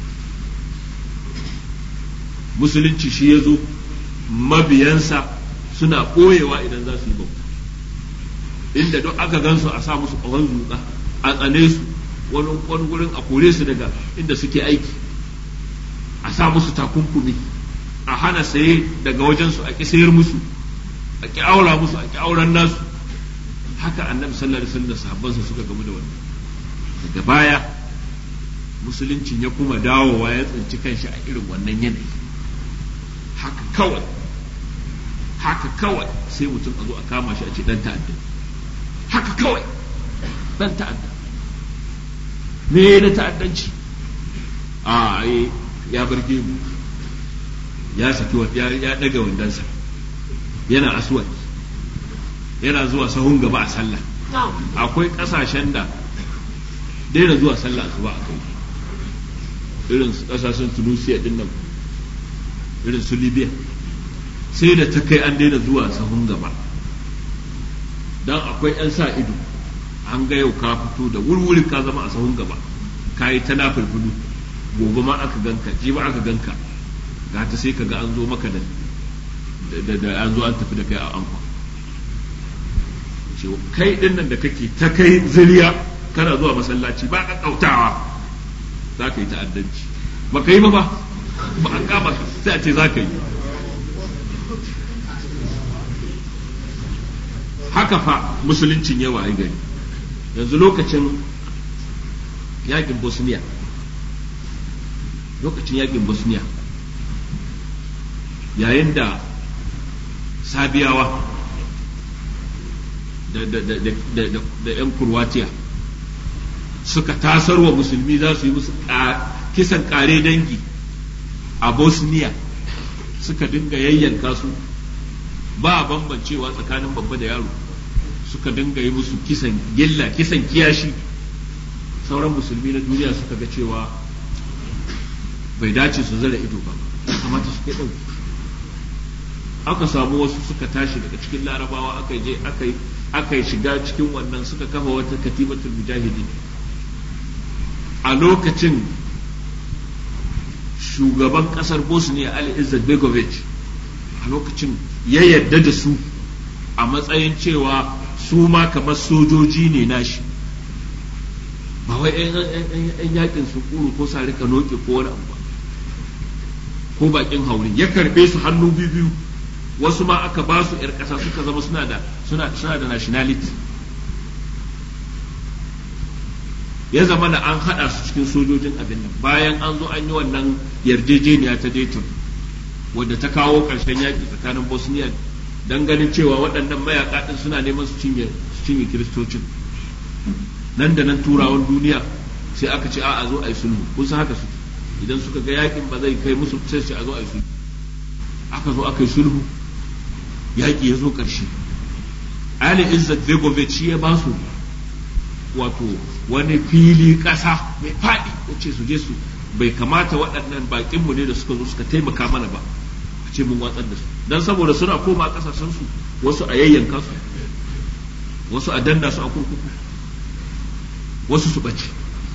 musulunci shi ya zo mabiyansa suna ɓoyewa idan za su yi bauta, inda duk aka gansu a sa musu ƙawon zuƙa, a tsane su wani wani gurin a kore su daga inda suke aiki, a sa musu takunkumi, a hana saye daga wajensu, a ƙi sayar musu, a ƙi aura musu, a ƙi auren nasu. haka annabi sallallahu alaihi wasallam da sahabbansa suka gamu da wannan. Daga baya musuluncin ya kuma dawowa ya tsinci kanshi a irin wannan yanayi, haka kawai haka kawai sai mutum a zo a kama shi a ce dan ta'adda, haka kawai dan ta'adda. me na ta'addanci? a ya burge mu, ya saki ya ya daga wandansa, yana aswad, yana zuwa sahun gaba a sallah. Akwai kasashen da daina zuwa sallah asuba a kai, irin kasashen Tunisia din nan, irin su Libya, sai da ta kai an daina zuwa sahun gaba, dan akwai yan sa ido, an ga yau ka fito da wurwuri ka zama a sahun gaba, ka yi ta nafulfulu, gobe ma aka ganka, ji ba aka ganka, ga ta sai ka ga an zo maka da da an zo an tafi da kai a anfa. Ce kai din nan da kake ta kai zuriya kana zuwa masallaci ba ka kautawa, za ka yi ta'addanci, ba ka yi ba ba ba an kama ka sai a ce za ka yi. Haka fa musuluncin yawa ai gari. Yanzu lokacin yakin Bosniya, lokacin yakin Bosniya, yayin da Sabiyawa da da da da da da yan Kurwatiya suka tasarwa musulmi za su yi musu kisan kare dangi a Bosniya, suka dinga yayyanka su ba bambancewa tsakanin babba da yaro, suka dinga yi musu kisan gilla, kisan kiyashi. Sauran musulmi na duniya suka ga cewa bai dace su zara ido ba, kamata su kai ɗauki. Aka samu wasu suka tashi daga cikin larabawa, aka je aka shiga cikin wannan, suka kafa wata katibatul mujahidi. A lokacin shugaban kasar Bosnia Ali Izzat Begovic a lokacin ya yarda da su a matsayin cewa su ma kamar sojoji ne nashi, ba wai yan yakin su kuru ko sarika noke ko wani abu ba, ko bakin hauri. Ya karbe su hannu biyu, wasu ma aka ba su yar kasa, suka zama suna da suna suna da nationality. Ya zama da an hada su cikin sojojin abin nan, bayan an zo an yi wannan yarjejeniya ta Dayton wadda ta kawo karshen yaki tsakanin Bosniya, dan ganin cewa waɗannan mayaka din suna neman su cinye su cinye kiristocin. Nan da nan turawan duniya sai aka ce a zo a yi sulhu, kun san haka su idan suka ga yakin ba zai kai musu sai a zo a yi sulhu. Aka zo aka yi sulhu, yaki ya zo ƙarshe. Ali Izzat Begovic ya ba su wato wani fili ƙasa mai faɗi, yace su je su, bai kamata waɗannan baƙinmu ne da suka zo suka taimaka mana ba a ce mun watsar da su, dan saboda suna koma ƙasashen su, wasu a yayyanka su, wasu a danna su a kurkuku, wasu su bace.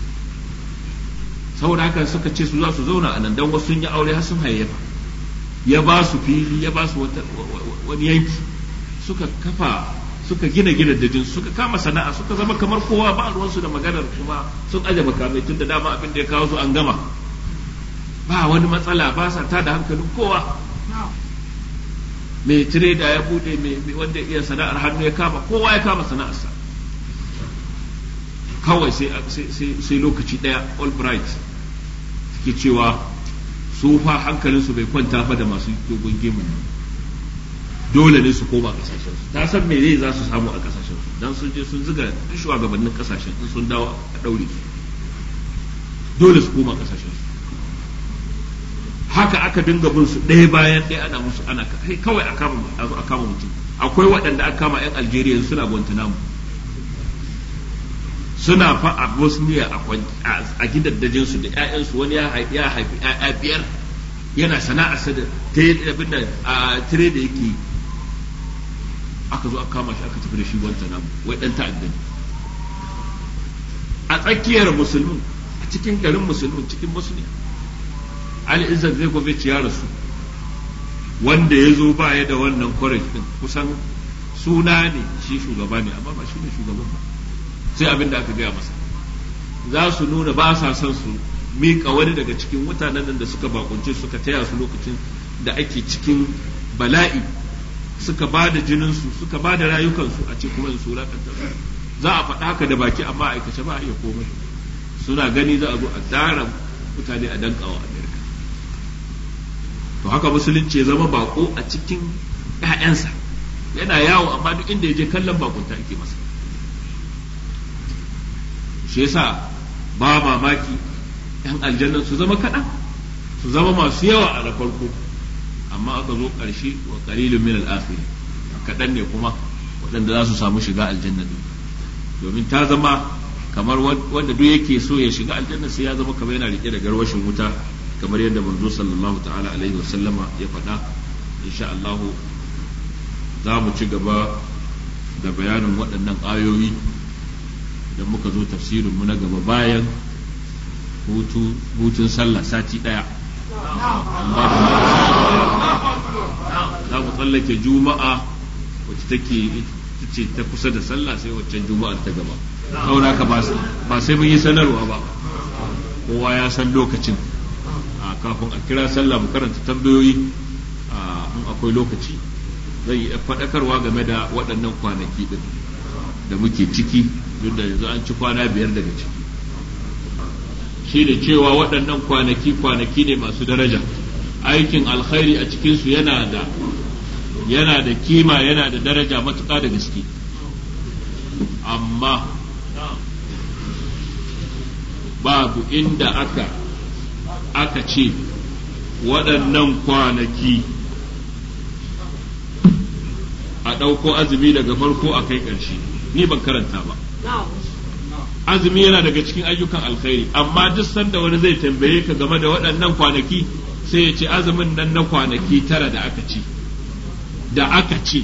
Saboda haka suka ce su za su zauna a nan, dan wasu sun yi aure har sun hayayyafa. Ya ba su fili, ya ba su wani yanki, suka kafa suka gina gidajen, suka kama sana'a, suka zama kamar kowa, ba ruwansu da maganar kuma sun aje makamai, tun da dama abin da ya kawo su an gama, ba wani matsala, ba sa ta da hankalin kowa. Mai tireda ya bude, mai wanda iya sana'ar hannu ya kama, kowa ya kama sana'arsa. Kawai sai lokaci daya Albright suke cewa su fa hankalinsu bai kwanta ba da masu dogon gemun, dole ne su koma kasashen su. Ta san me zai za su samu a kasashen su, dan sun je sun ziga shugabannin kasashen in sun dawo a daure su, dole su koma kasashen su. Haka aka dinga bin su ɗaya bayan ɗaya, ana musu ana kai kawai a kama a zo a kama mutum. Akwai waɗanda aka kama yan Algeria suna Guantanamo, suna fa a Bosnia a gidaddajin su da ƴaƴansu, wani ya haifi ƴaƴa biyar, yana sana'arsa da abin da a tire da yake. Aka zo aka kama shi aka tafi da shi Guantanamo, wai dan ta'adda ne a tsakiyar musulmin, a cikin garin musulmin, cikin Bosnia. Ali Izzat Begovic ya rasu, wanda ya zo ba ya da wannan courage din, kusan suna ne shi shugaba ne amma ba shi ne shugaban ba, sai abin da aka gaya masa. Za su nuna ba sa son su miƙa wani daga cikin mutanen da suka bakunce suka taya su lokacin da ake cikin bala'i suka ba da jininsu suka ba da rayukansu a ce kuma su wulakanta su. Za a faɗa haka da baki amma a aikace ba a iya komai. Suna gani za a zo a tsara mutane a dankawa Amerika. To haka musulunci ya zama bako a cikin ƴaƴansa, yana yawo amma duk inda ya je kallon bakunta ake masa. Shi yasa ba mamaki ƴan aljannan su zama kaɗan, su zama masu yawa a na farko, amma aka zo ƙarshe wa qalilun min al-akhirin, kaɗan ne kuma waɗanda za su samu shiga aljanna din, domin ta zama kamar wanda duk yake so ya shiga aljanna sai ya zama kamar yana rike da garwashin wuta, kamar yadda manzo sallallahu ta'ala alaihi wa sallama ya faɗa. Insha Allah za mu ci gaba da bayanin waɗannan ayoyi idan muka zo tafsirin mu na gaba bayan hutu hutun sallah sati ɗaya. Za mu tsallake juma'a wacce take ce ta kusa da sallah sai waccan juma'ar ta gaba. Saboda ka ba sai mun yi sanarwa ba, kowa ya san lokacin. Kafin a kira sallah mu karanta tambayoyi in akwai lokaci, zai yi faɗakarwa game da waɗannan kwanaki ɗin da muke ciki, duk da yanzu an ci kwana biyar daga ciki. Shi da cewa waɗannan kwanaki kwanaki ne masu daraja, aikin alkhairi a cikinsu yana da yana da kima, yana da daraja matuƙa da gaske, amma babu inda aka aka ce waɗannan kwanaki a ɗauko azumi daga farko a kai ƙarshe, ni ban karanta ba. Azumi yana daga cikin ayyukan alkhairi, amma duk sanda wani zai tambaye ka game da waɗannan kwanaki sai ya ce azumin nan na kwanaki tara da aka ce da aka ce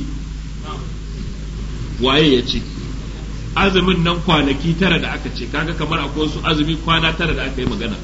waye ya ce azumin nan kwanaki tara da aka ce, kaga kamar akwai wasu azumi kwana tara da aka yi magana.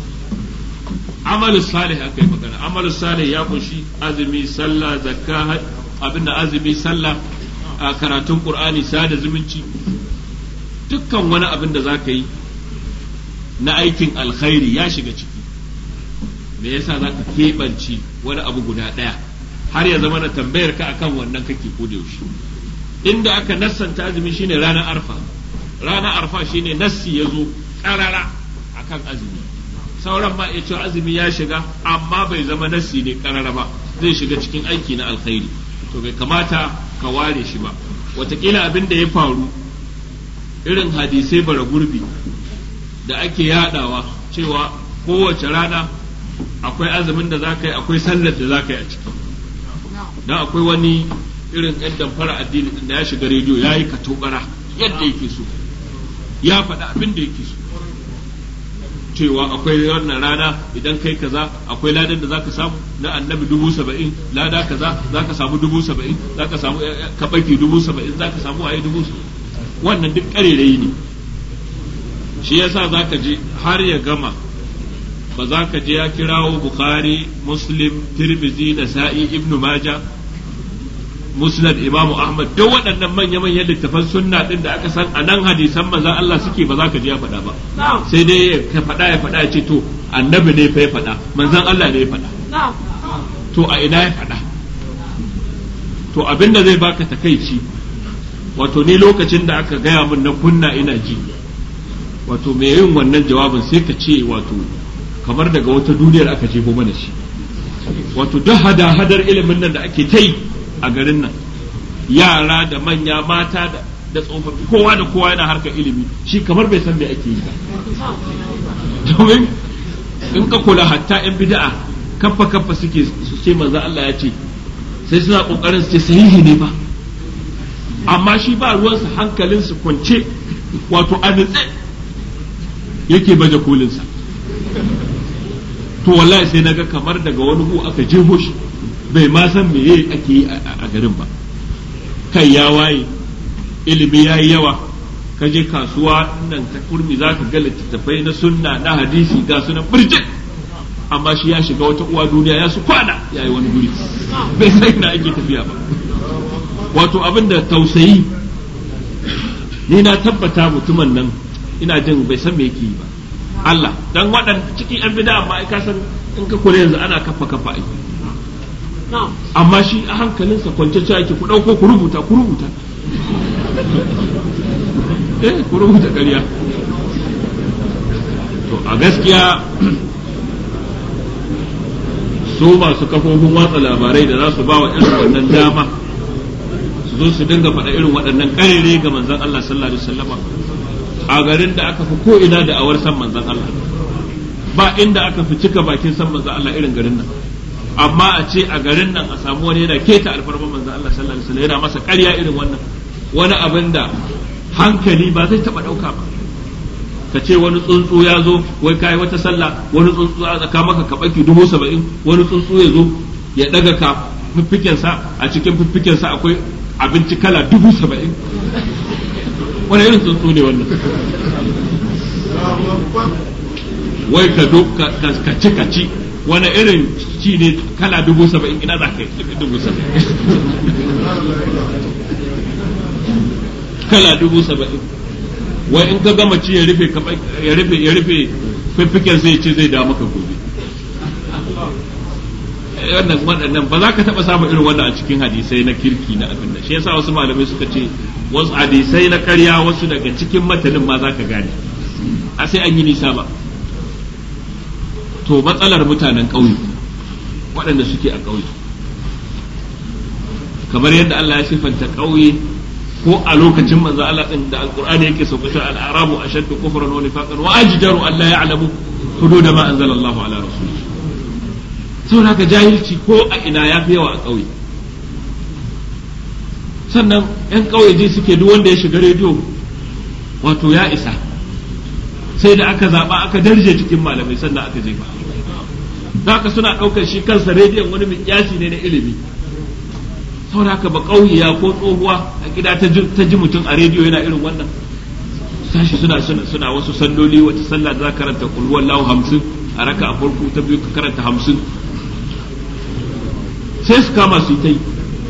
Amalus salih aka yi magana. Amalus salih ya kunshi azumi, sallah, zakka, abinda azumi, sallah, a karatun qur'ani, sada zumunci, dukkan wani abin da zaka yi na aikin alkhairi ya shiga ciki. Me yasa zaka keɓance wani abu guda ɗaya har ya zama na tambayar ka akan wannan kake ko da yaushe? Inda aka nassanta azumi shine ranar arfa. Ranar arfa shine nassi ya zo karara akan azumi. Sauran ma ya ce azumi ya shiga amma bai zama nassi ne karara ba, zai shiga cikin aiki na alkhairi, to bai kamata ka ware shi ba. Wataƙila abin da ya faru irin hadisai bara gurbi da ake yadawa cewa kowace rana akwai azumin da za ka yi, akwai sallar da za ka yi a ciki. Don akwai wani irin yan damfara addini da ya shiga rediyo ya yi katobara yadda yake so, ya faɗa abin da yake so, cewa akwai wannan rana idan kai kaza akwai ladan da zaka samu na annabi dubu saba'in, lada kaza zaka samu dubu saba'in, zaka samu kabaki dubu saba'in, zaka samu waye dubu saba'in. Wannan duk ƙarerayi ne. Shi yasa zaka je har ya gama ba za ka je ya kirawo Bukhari, Muslim, Tirmidhi, Nasa'i, Ibn Majah, Musnad Imam Ahmad, duk waɗannan manya-manyan littafan sunna din da aka san a nan hadisan manzon Allah suke, ba za ka je ya faɗa ba. Sai dai ya faɗa ya faɗa ya ce to annabi ne fa ya faɗa, manzon Allah ne ya faɗa. To a ina ya faɗa? To abinda zai baka takaici, wato ni lokacin da aka gaya min na kunna ina ji, wato me yin wannan jawabin sai ka ce wato kamar daga wata duniyar aka jefo mana shi. Wato duk hada-hadar ilimin nan da ake ta yi a garin nan, yara da manya, mata da da tsofaffi, kowa da kowa yana harkar ilimi, shi kamar bai san me ake yi ba. Domin in ka kula hatta yan bid'a kaffa kaffa suke su ce manzo Allah ya ce, sai suna kokarin su ce sahihi ne ba, amma shi ba ruwansa, hankalinsu kwance, wato a nutse yake baje kolinsa. To wallahi sai naga kamar daga wani hu aka jeho shi, bai ma san meye ake yi a garin ba. Kai ya waye, ilimi ya yi yawa, ka je kasuwa nan ta kurmi za ka ga littattafai na sunna na hadisi ga sunan birjik, amma shi ya shiga wata uwa duniya ya su kwana ya yi wani guri, bai sai na ake tafiya ba. Wato abin da tausayi, ni na tabbata mutumin nan ina jin bai san me yake yi ba. Allah, dan waɗanda cikin yan bid'a amma ai ka san in ka kula yanzu ana kafa kafa ai amma shi a hankalinsa kwance ce ake ku ɗauko ku rubuta ku rubuta eh ku rubuta ƙarya. To a gaskiya su masu kafofin watsa labarai da za su ba wa irin wannan dama su zo su dinga faɗa irin waɗannan ƙarere ga manzon Allah sallallahu alaihi wasallam a garin da aka fi ko ina da awar san manzon Allah, ba inda aka fi cika bakin san manzon Allah irin garin nan, amma a ce a garin nan a samu wani yana keta alfarman manzon Allah sallallahu alaihi wasallam yana masa ƙarya irin wannan, wani abin da hankali ba zai taɓa ɗauka ba. Ka ce wani tsuntsu ya zo wai kai wata sallah, wani tsuntsu a tsaka maka ka baki dubu saba'in, wani tsuntsu ya zo ya daga ka fiffikensa, a cikin fiffikensa akwai abinci kala dubu saba'in. Wani irin tsuntsu ne wannan? Wai ka do ka ci ka ci wani irin ci ne kala dubu saba'in, ina za ka yi dubu saba'in kala dubu saba'in. Wai in ka gama ci ya rufe ya rufe ya rufe fiffiken sai ce zai da maka gobe. Wannan waɗannan ba za ka taɓa samun irin wannan a cikin hadisai na kirki na abin da shi yasa wasu malamai suka ce wasu hadisai na ƙarya wasu daga cikin matanin ma za ka gane a sai an yi nisa ba. To matsalar mutanen ƙauye waɗanda suke a ƙauye, kamar yadda Allah ya sifanta ƙauye ko a lokacin manzo Allah din da alqur'ani yake sauka al-arabu ashaddu kufran wa nifaqan wa ajdaru an la ya'lamu hudud ma anzala Allah ala rasulihi. Saboda haka jahilci ko a ina ya fi yawa a ƙauye. Sannan yan ƙauye ji suke duk wanda ya shiga rediyo wato ya isa, sai da aka zaba aka darje cikin malamai sannan aka jefa. Da haka suna ɗaukar shi kansa rediyon wani miƙyasi ne na ilimi. Saboda haka ba ƙauyiya ko tsohuwa a gida ta ji mutum a rediyo yana irin wannan, sashi suna suna wasu salloli, wata sallah da za ka karanta kul huwallahu hamsin a raka a farko, ta biyu ka karanta hamsin, sai su kama su yi ta yi.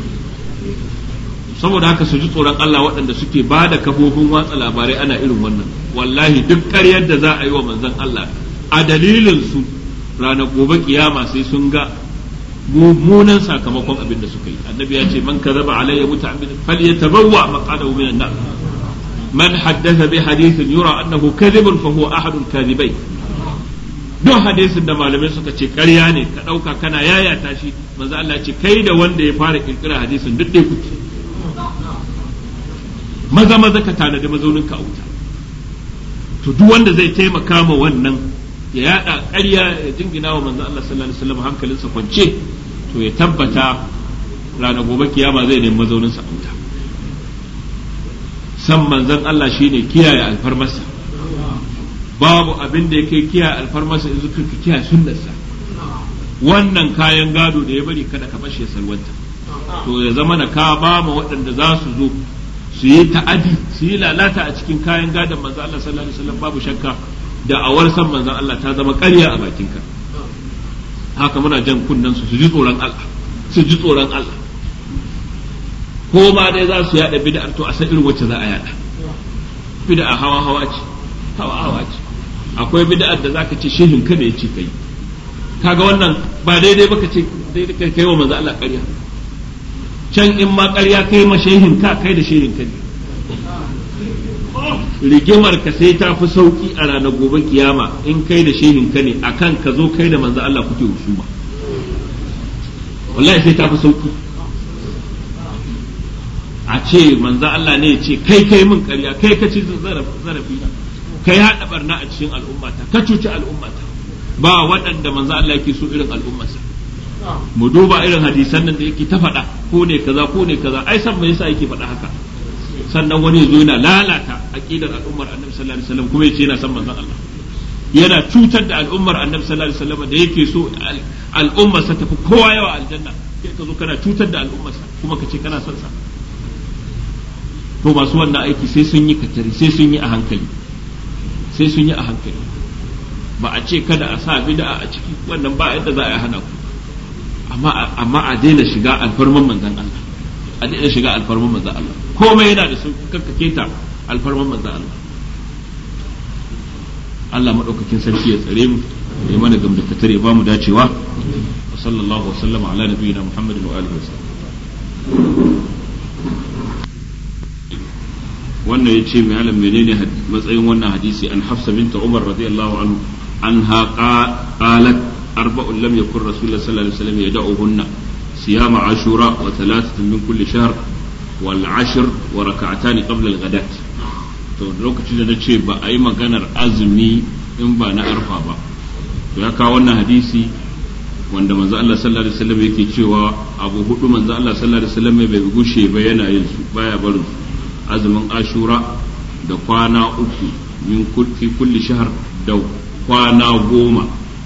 Saboda haka su ji tsoron Allah waɗanda suke ba da kafofin watsa labarai ana irin wannan. Wallahi duk ƙaryar da za a yi wa manzon Allah a dalilin su ranar gobe kiyama sai sun ga mummunan sakamakon abin da suka yi. Annabi ya ce man kadhaba alayya muta'ammidan falyatabawwa maq'adahu minan nar, man haddatha bi hadithin yura annahu kadhibun fa huwa ahadul kadhibain. Duk hadisin da malamai suka ce ƙarya ne ka ɗauka kana yayata shi, manzo Allah ce kai da wanda ya fara kirkira hadisin duk dai kuke. Maza maza ka tanadi mazaunin ka a wuta. To duk wanda zai taimaka ma wannan ya yada ƙarya ya jingina wa manzo Allah sallallahu alaihi wasallam hankalinsa kwance, to ya tabbata ranar gobe kiyama zai nemi mazauninsa a wuta. San manzon Allah shine kiyaye alfarmarsa, babu abin da yake kiyaye alfarmarsa in zuka kiyaye sunnarsa. Wannan kayan gado da ya bari kada ka bashi ya salwanta, to ya zama na ka ba ma waɗanda za su zo su yi ta'adi su yi lalata a cikin kayan gadon manzo Allah sallallahu alaihi wasallam, babu shakka da awar san manzon Allah ta zama ƙarya a bakinka. Haka muna jan kunnen su su ji tsoron Allah, su ji tsoron Allah. Ko ma dai za su yada bid'ar to a san irin wacce za a yada. Bid'a hawa hawa ce, hawa hawa ce. Akwai bid'ar da zaka ce shehin ka ne yace kai. Kaga wannan ba daidai ba ka ce daidai kai kai wa manzon Allah ƙarya. Can in ma ƙarya kai ma shehin ka kai da shehin ka ne. Rigimar ka sai ta fi sauki a ranar gobe kiyama in kai da shehin ka ne akan ka zo kai da manzo Allah kuke husuma. Wallahi sai ta fi sauki. A ce manzo Allah ne ya ce kai kai min ƙarya, kai ka ci zarafi, kai haɗa barna a cikin al'ummata, ka cuci al'ummata. Ba waɗanda manzo Allah yake so irin al'ummarsa. Mu duba irin hadisan nan da yake ta faɗa, ko ne kaza ko ne kaza, ai san me yasa yake faɗa haka. Sannan wani zo yana lalata aqidar al'ummar Annabi sallallahu alaihi wasallam kuma yace yana son manzon Allah, yana cutar da al'ummar Annabi sallallahu alaihi wasallam da yake so al'ummar sa tafi kowa yawa aljanna, kai ka zo kana cutar da al'ummar sa kuma kace kana son sa. To masu wannan aiki sai sun yi katari, sai sun yi a hankali, sai sun yi a hankali. Ba a ce kada a sa bid'a a ciki, wannan ba yadda za a hana ku, amma amma a daina shiga alfarman manzon Allah, a daina shiga alfarman manzon Allah. Komai yana da sun kakkake ta alfarman manzo Allah. Allah madaukakin sarki ya tsare mu, ya mana gamdakatar ya ba mu dacewa. wa sallallahu wa sallama ala nabiyyina Muhammadin wa alihi wa sallam. wannan yace mai alam menene matsayin wannan hadisi an Hafsa bint Umar radiyallahu anhu anha qalat arba'un lam yakun rasulullah sallallahu alaihi wasallam yad'uhunna siyama ashura wa thalathatun min kulli shahr wal ashr wa rak'atan qabla al ghadat. to lokacin da nace ba a yi maganar azumi in ba na arfa ba, to ya kawo wannan hadisi wanda manzo Allah sallallahu alaihi wasallam yake cewa abu hudu manzo Allah sallallahu alaihi wasallam bai gushe ba yana yin su baya barin su, azumin ashura da kwana uku min kulli kulli shahr da kwana goma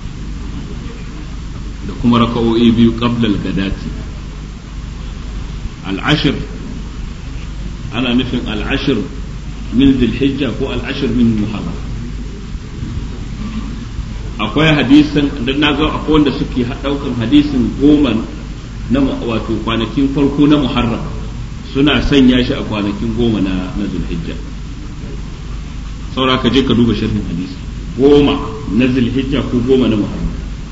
da kuma raka'o'i biyu qabla al-gadati. al-ashr ana nufin al-ashr min dhil-hijja ko al-ashr min muharram. akwai hadisin dan naga akwai wanda suke daukan hadisin goma na wato kwanakin farko na muharram suna sanya shi a kwanakin goma na na zulhijja. saura ka je ka duba sharhin hadisi, goma na zulhijja ko goma na muharram.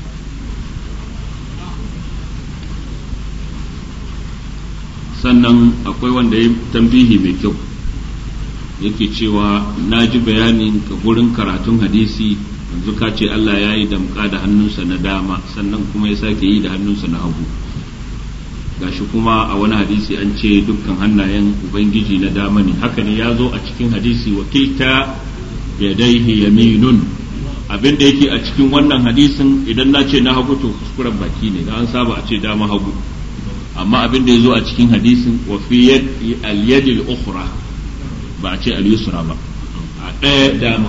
sannan akwai wanda ya tambihi mai kyau yake cewa na ji bayanin ka gurin karatun hadisi yanzu ka ce Allah ya yi damka da hannunsa na dama sannan kuma ya sake yi da hannunsa na hagu, gashi kuma a wani hadisi an ce dukkan hannayen ubangiji na dama ne. haka ne ya zo a cikin hadisi wakilta yadaihi yaminun. abin da yake a cikin wannan hadisin idan na ce na hagu to kuskuren baki ne, da an saba a ce dama hagu, amma abin da ya zo a cikin hadisin wa fi al-yad al-ukhra ba a ce al-yusra ba, a ɗaya dama.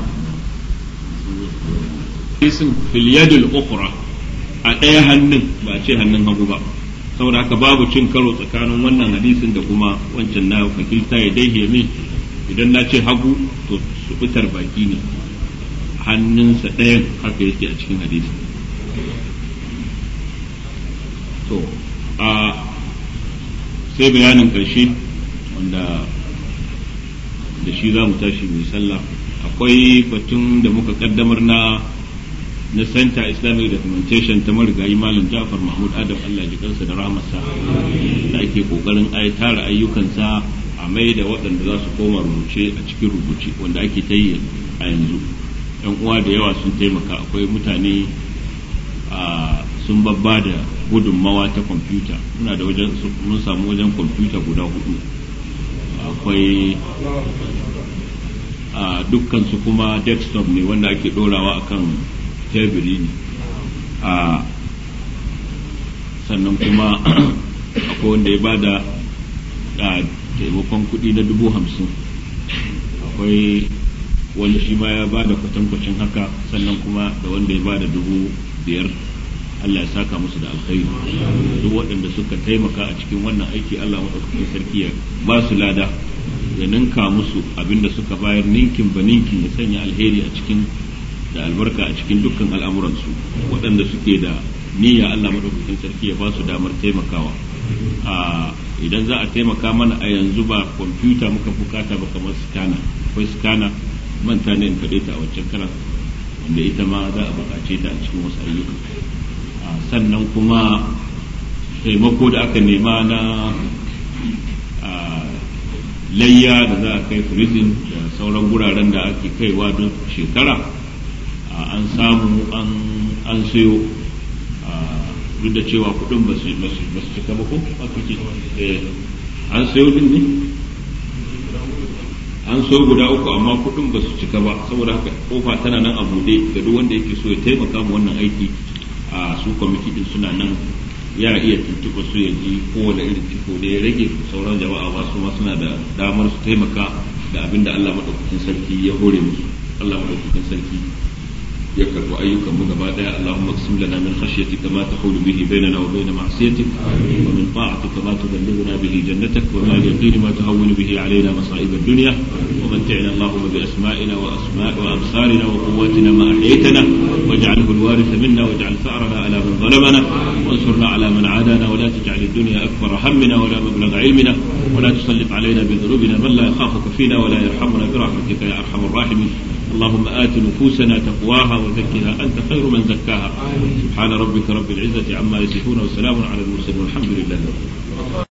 hadisin fil yad al-ukhra a ɗaya hannun ba a ce hannun hagu ba, saboda haka babu cin karo tsakanin wannan hadisin da kuma wancan na fakilta ya dai yamin. idan na ce hagu to subutar baki ne, hannunsa ɗayan haka yake a cikin hadisi. to a sai bayanin ƙarshe wanda da shi za mu tashi mai sallah. akwai batun da muka kaddamar na na Center Islamic Documentation ta marigayi Malam Ja'far Mahmud Adam, Allah ji kansa da rahmarsa, da ake kokarin ai tara ayyukansa a mai da waɗanda za su koma rubuce a cikin rubuce wanda ake ta yi a yanzu. yan uwa da yawa sun taimaka, akwai mutane a sun babba da gudunmawa ta kwamfuta. muna da wajen mun samu wajen kwamfuta guda hudu, akwai a dukkan su kuma desktop ne wanda ake dorawa akan teburi ne. a sannan kuma akwai wanda ya bada taimakon kuɗi na dubu hamsin, akwai wanda shi ma ya bada kwatankwacin haka, sannan kuma da wanda ya bada dubu biyar. Allah ya saka musu da alkhairi. duk waɗanda suka taimaka a cikin wannan aiki Allah maɗaukakin sarki ya ba su lada, ya ninka musu abinda suka bayar ninkin ba ninkin, ya sanya alheri a cikin da albarka a cikin dukkan al'amuransu. waɗanda suke da niyya Allah maɗaukakin sarki ya ba su damar taimakawa. a idan za a taimaka mana a yanzu ba kwamfuta muka bukata ba, kamar scanner. akwai scanner manta ne in faɗe ta a wancan karan, wanda ita ma za a buƙace ta a cikin wasu ayyuka. sannan kuma taimako da aka nema na layya da za a kai prison da sauran guraren da ake kaiwa don shekara, an samu an sayo, duk da cewa kudin ba su cika ba ko an sayo din ne an so guda uku amma kudin ba su cika ba, saboda haka kofa tana nan a bude ga duk wanda yake so ya taimaka mu wannan aiki. a su kwamiti din suna nan, ya iya tuntuɓa su ya ji kowane irin ciko da ya rage. sauran jama'a ba su ma suna da damar su taimaka da abin da Allah madaukakin sarki ya hore musu. Allah madaukakin sarki ya karɓi ayyukan mu gaba daya. Allahumma qsim lana min khashyatika ma tahulu bihi bainana wa bain ma'siyatik, wa min ta'atika ma tuballighuna bihi jannatak, wa min al-yaqini ma tahawwinu bihi alaina masa'ib ad-dunya, wa mat'ina Allahumma bi asma'ina wa asma'i wa absarina wa quwwatina ma ahyaytana waj'alhu al-waritha minna waj'al tha'rana ala man zalamana وانصرنا على من عادانا ولا تجعل الدنيا أكبر همنا ولا مبلغ علمنا ولا تسلط علينا بذنوبنا من لا يخافك فينا ولا يرحمنا برحمتك يا أرحم الراحمين. اللهم آت نفوسنا تقواها وزكها أنت خير من زكاها سبحان ربك رب العزة عما يصفون وسلام على المرسلين والحمد لله.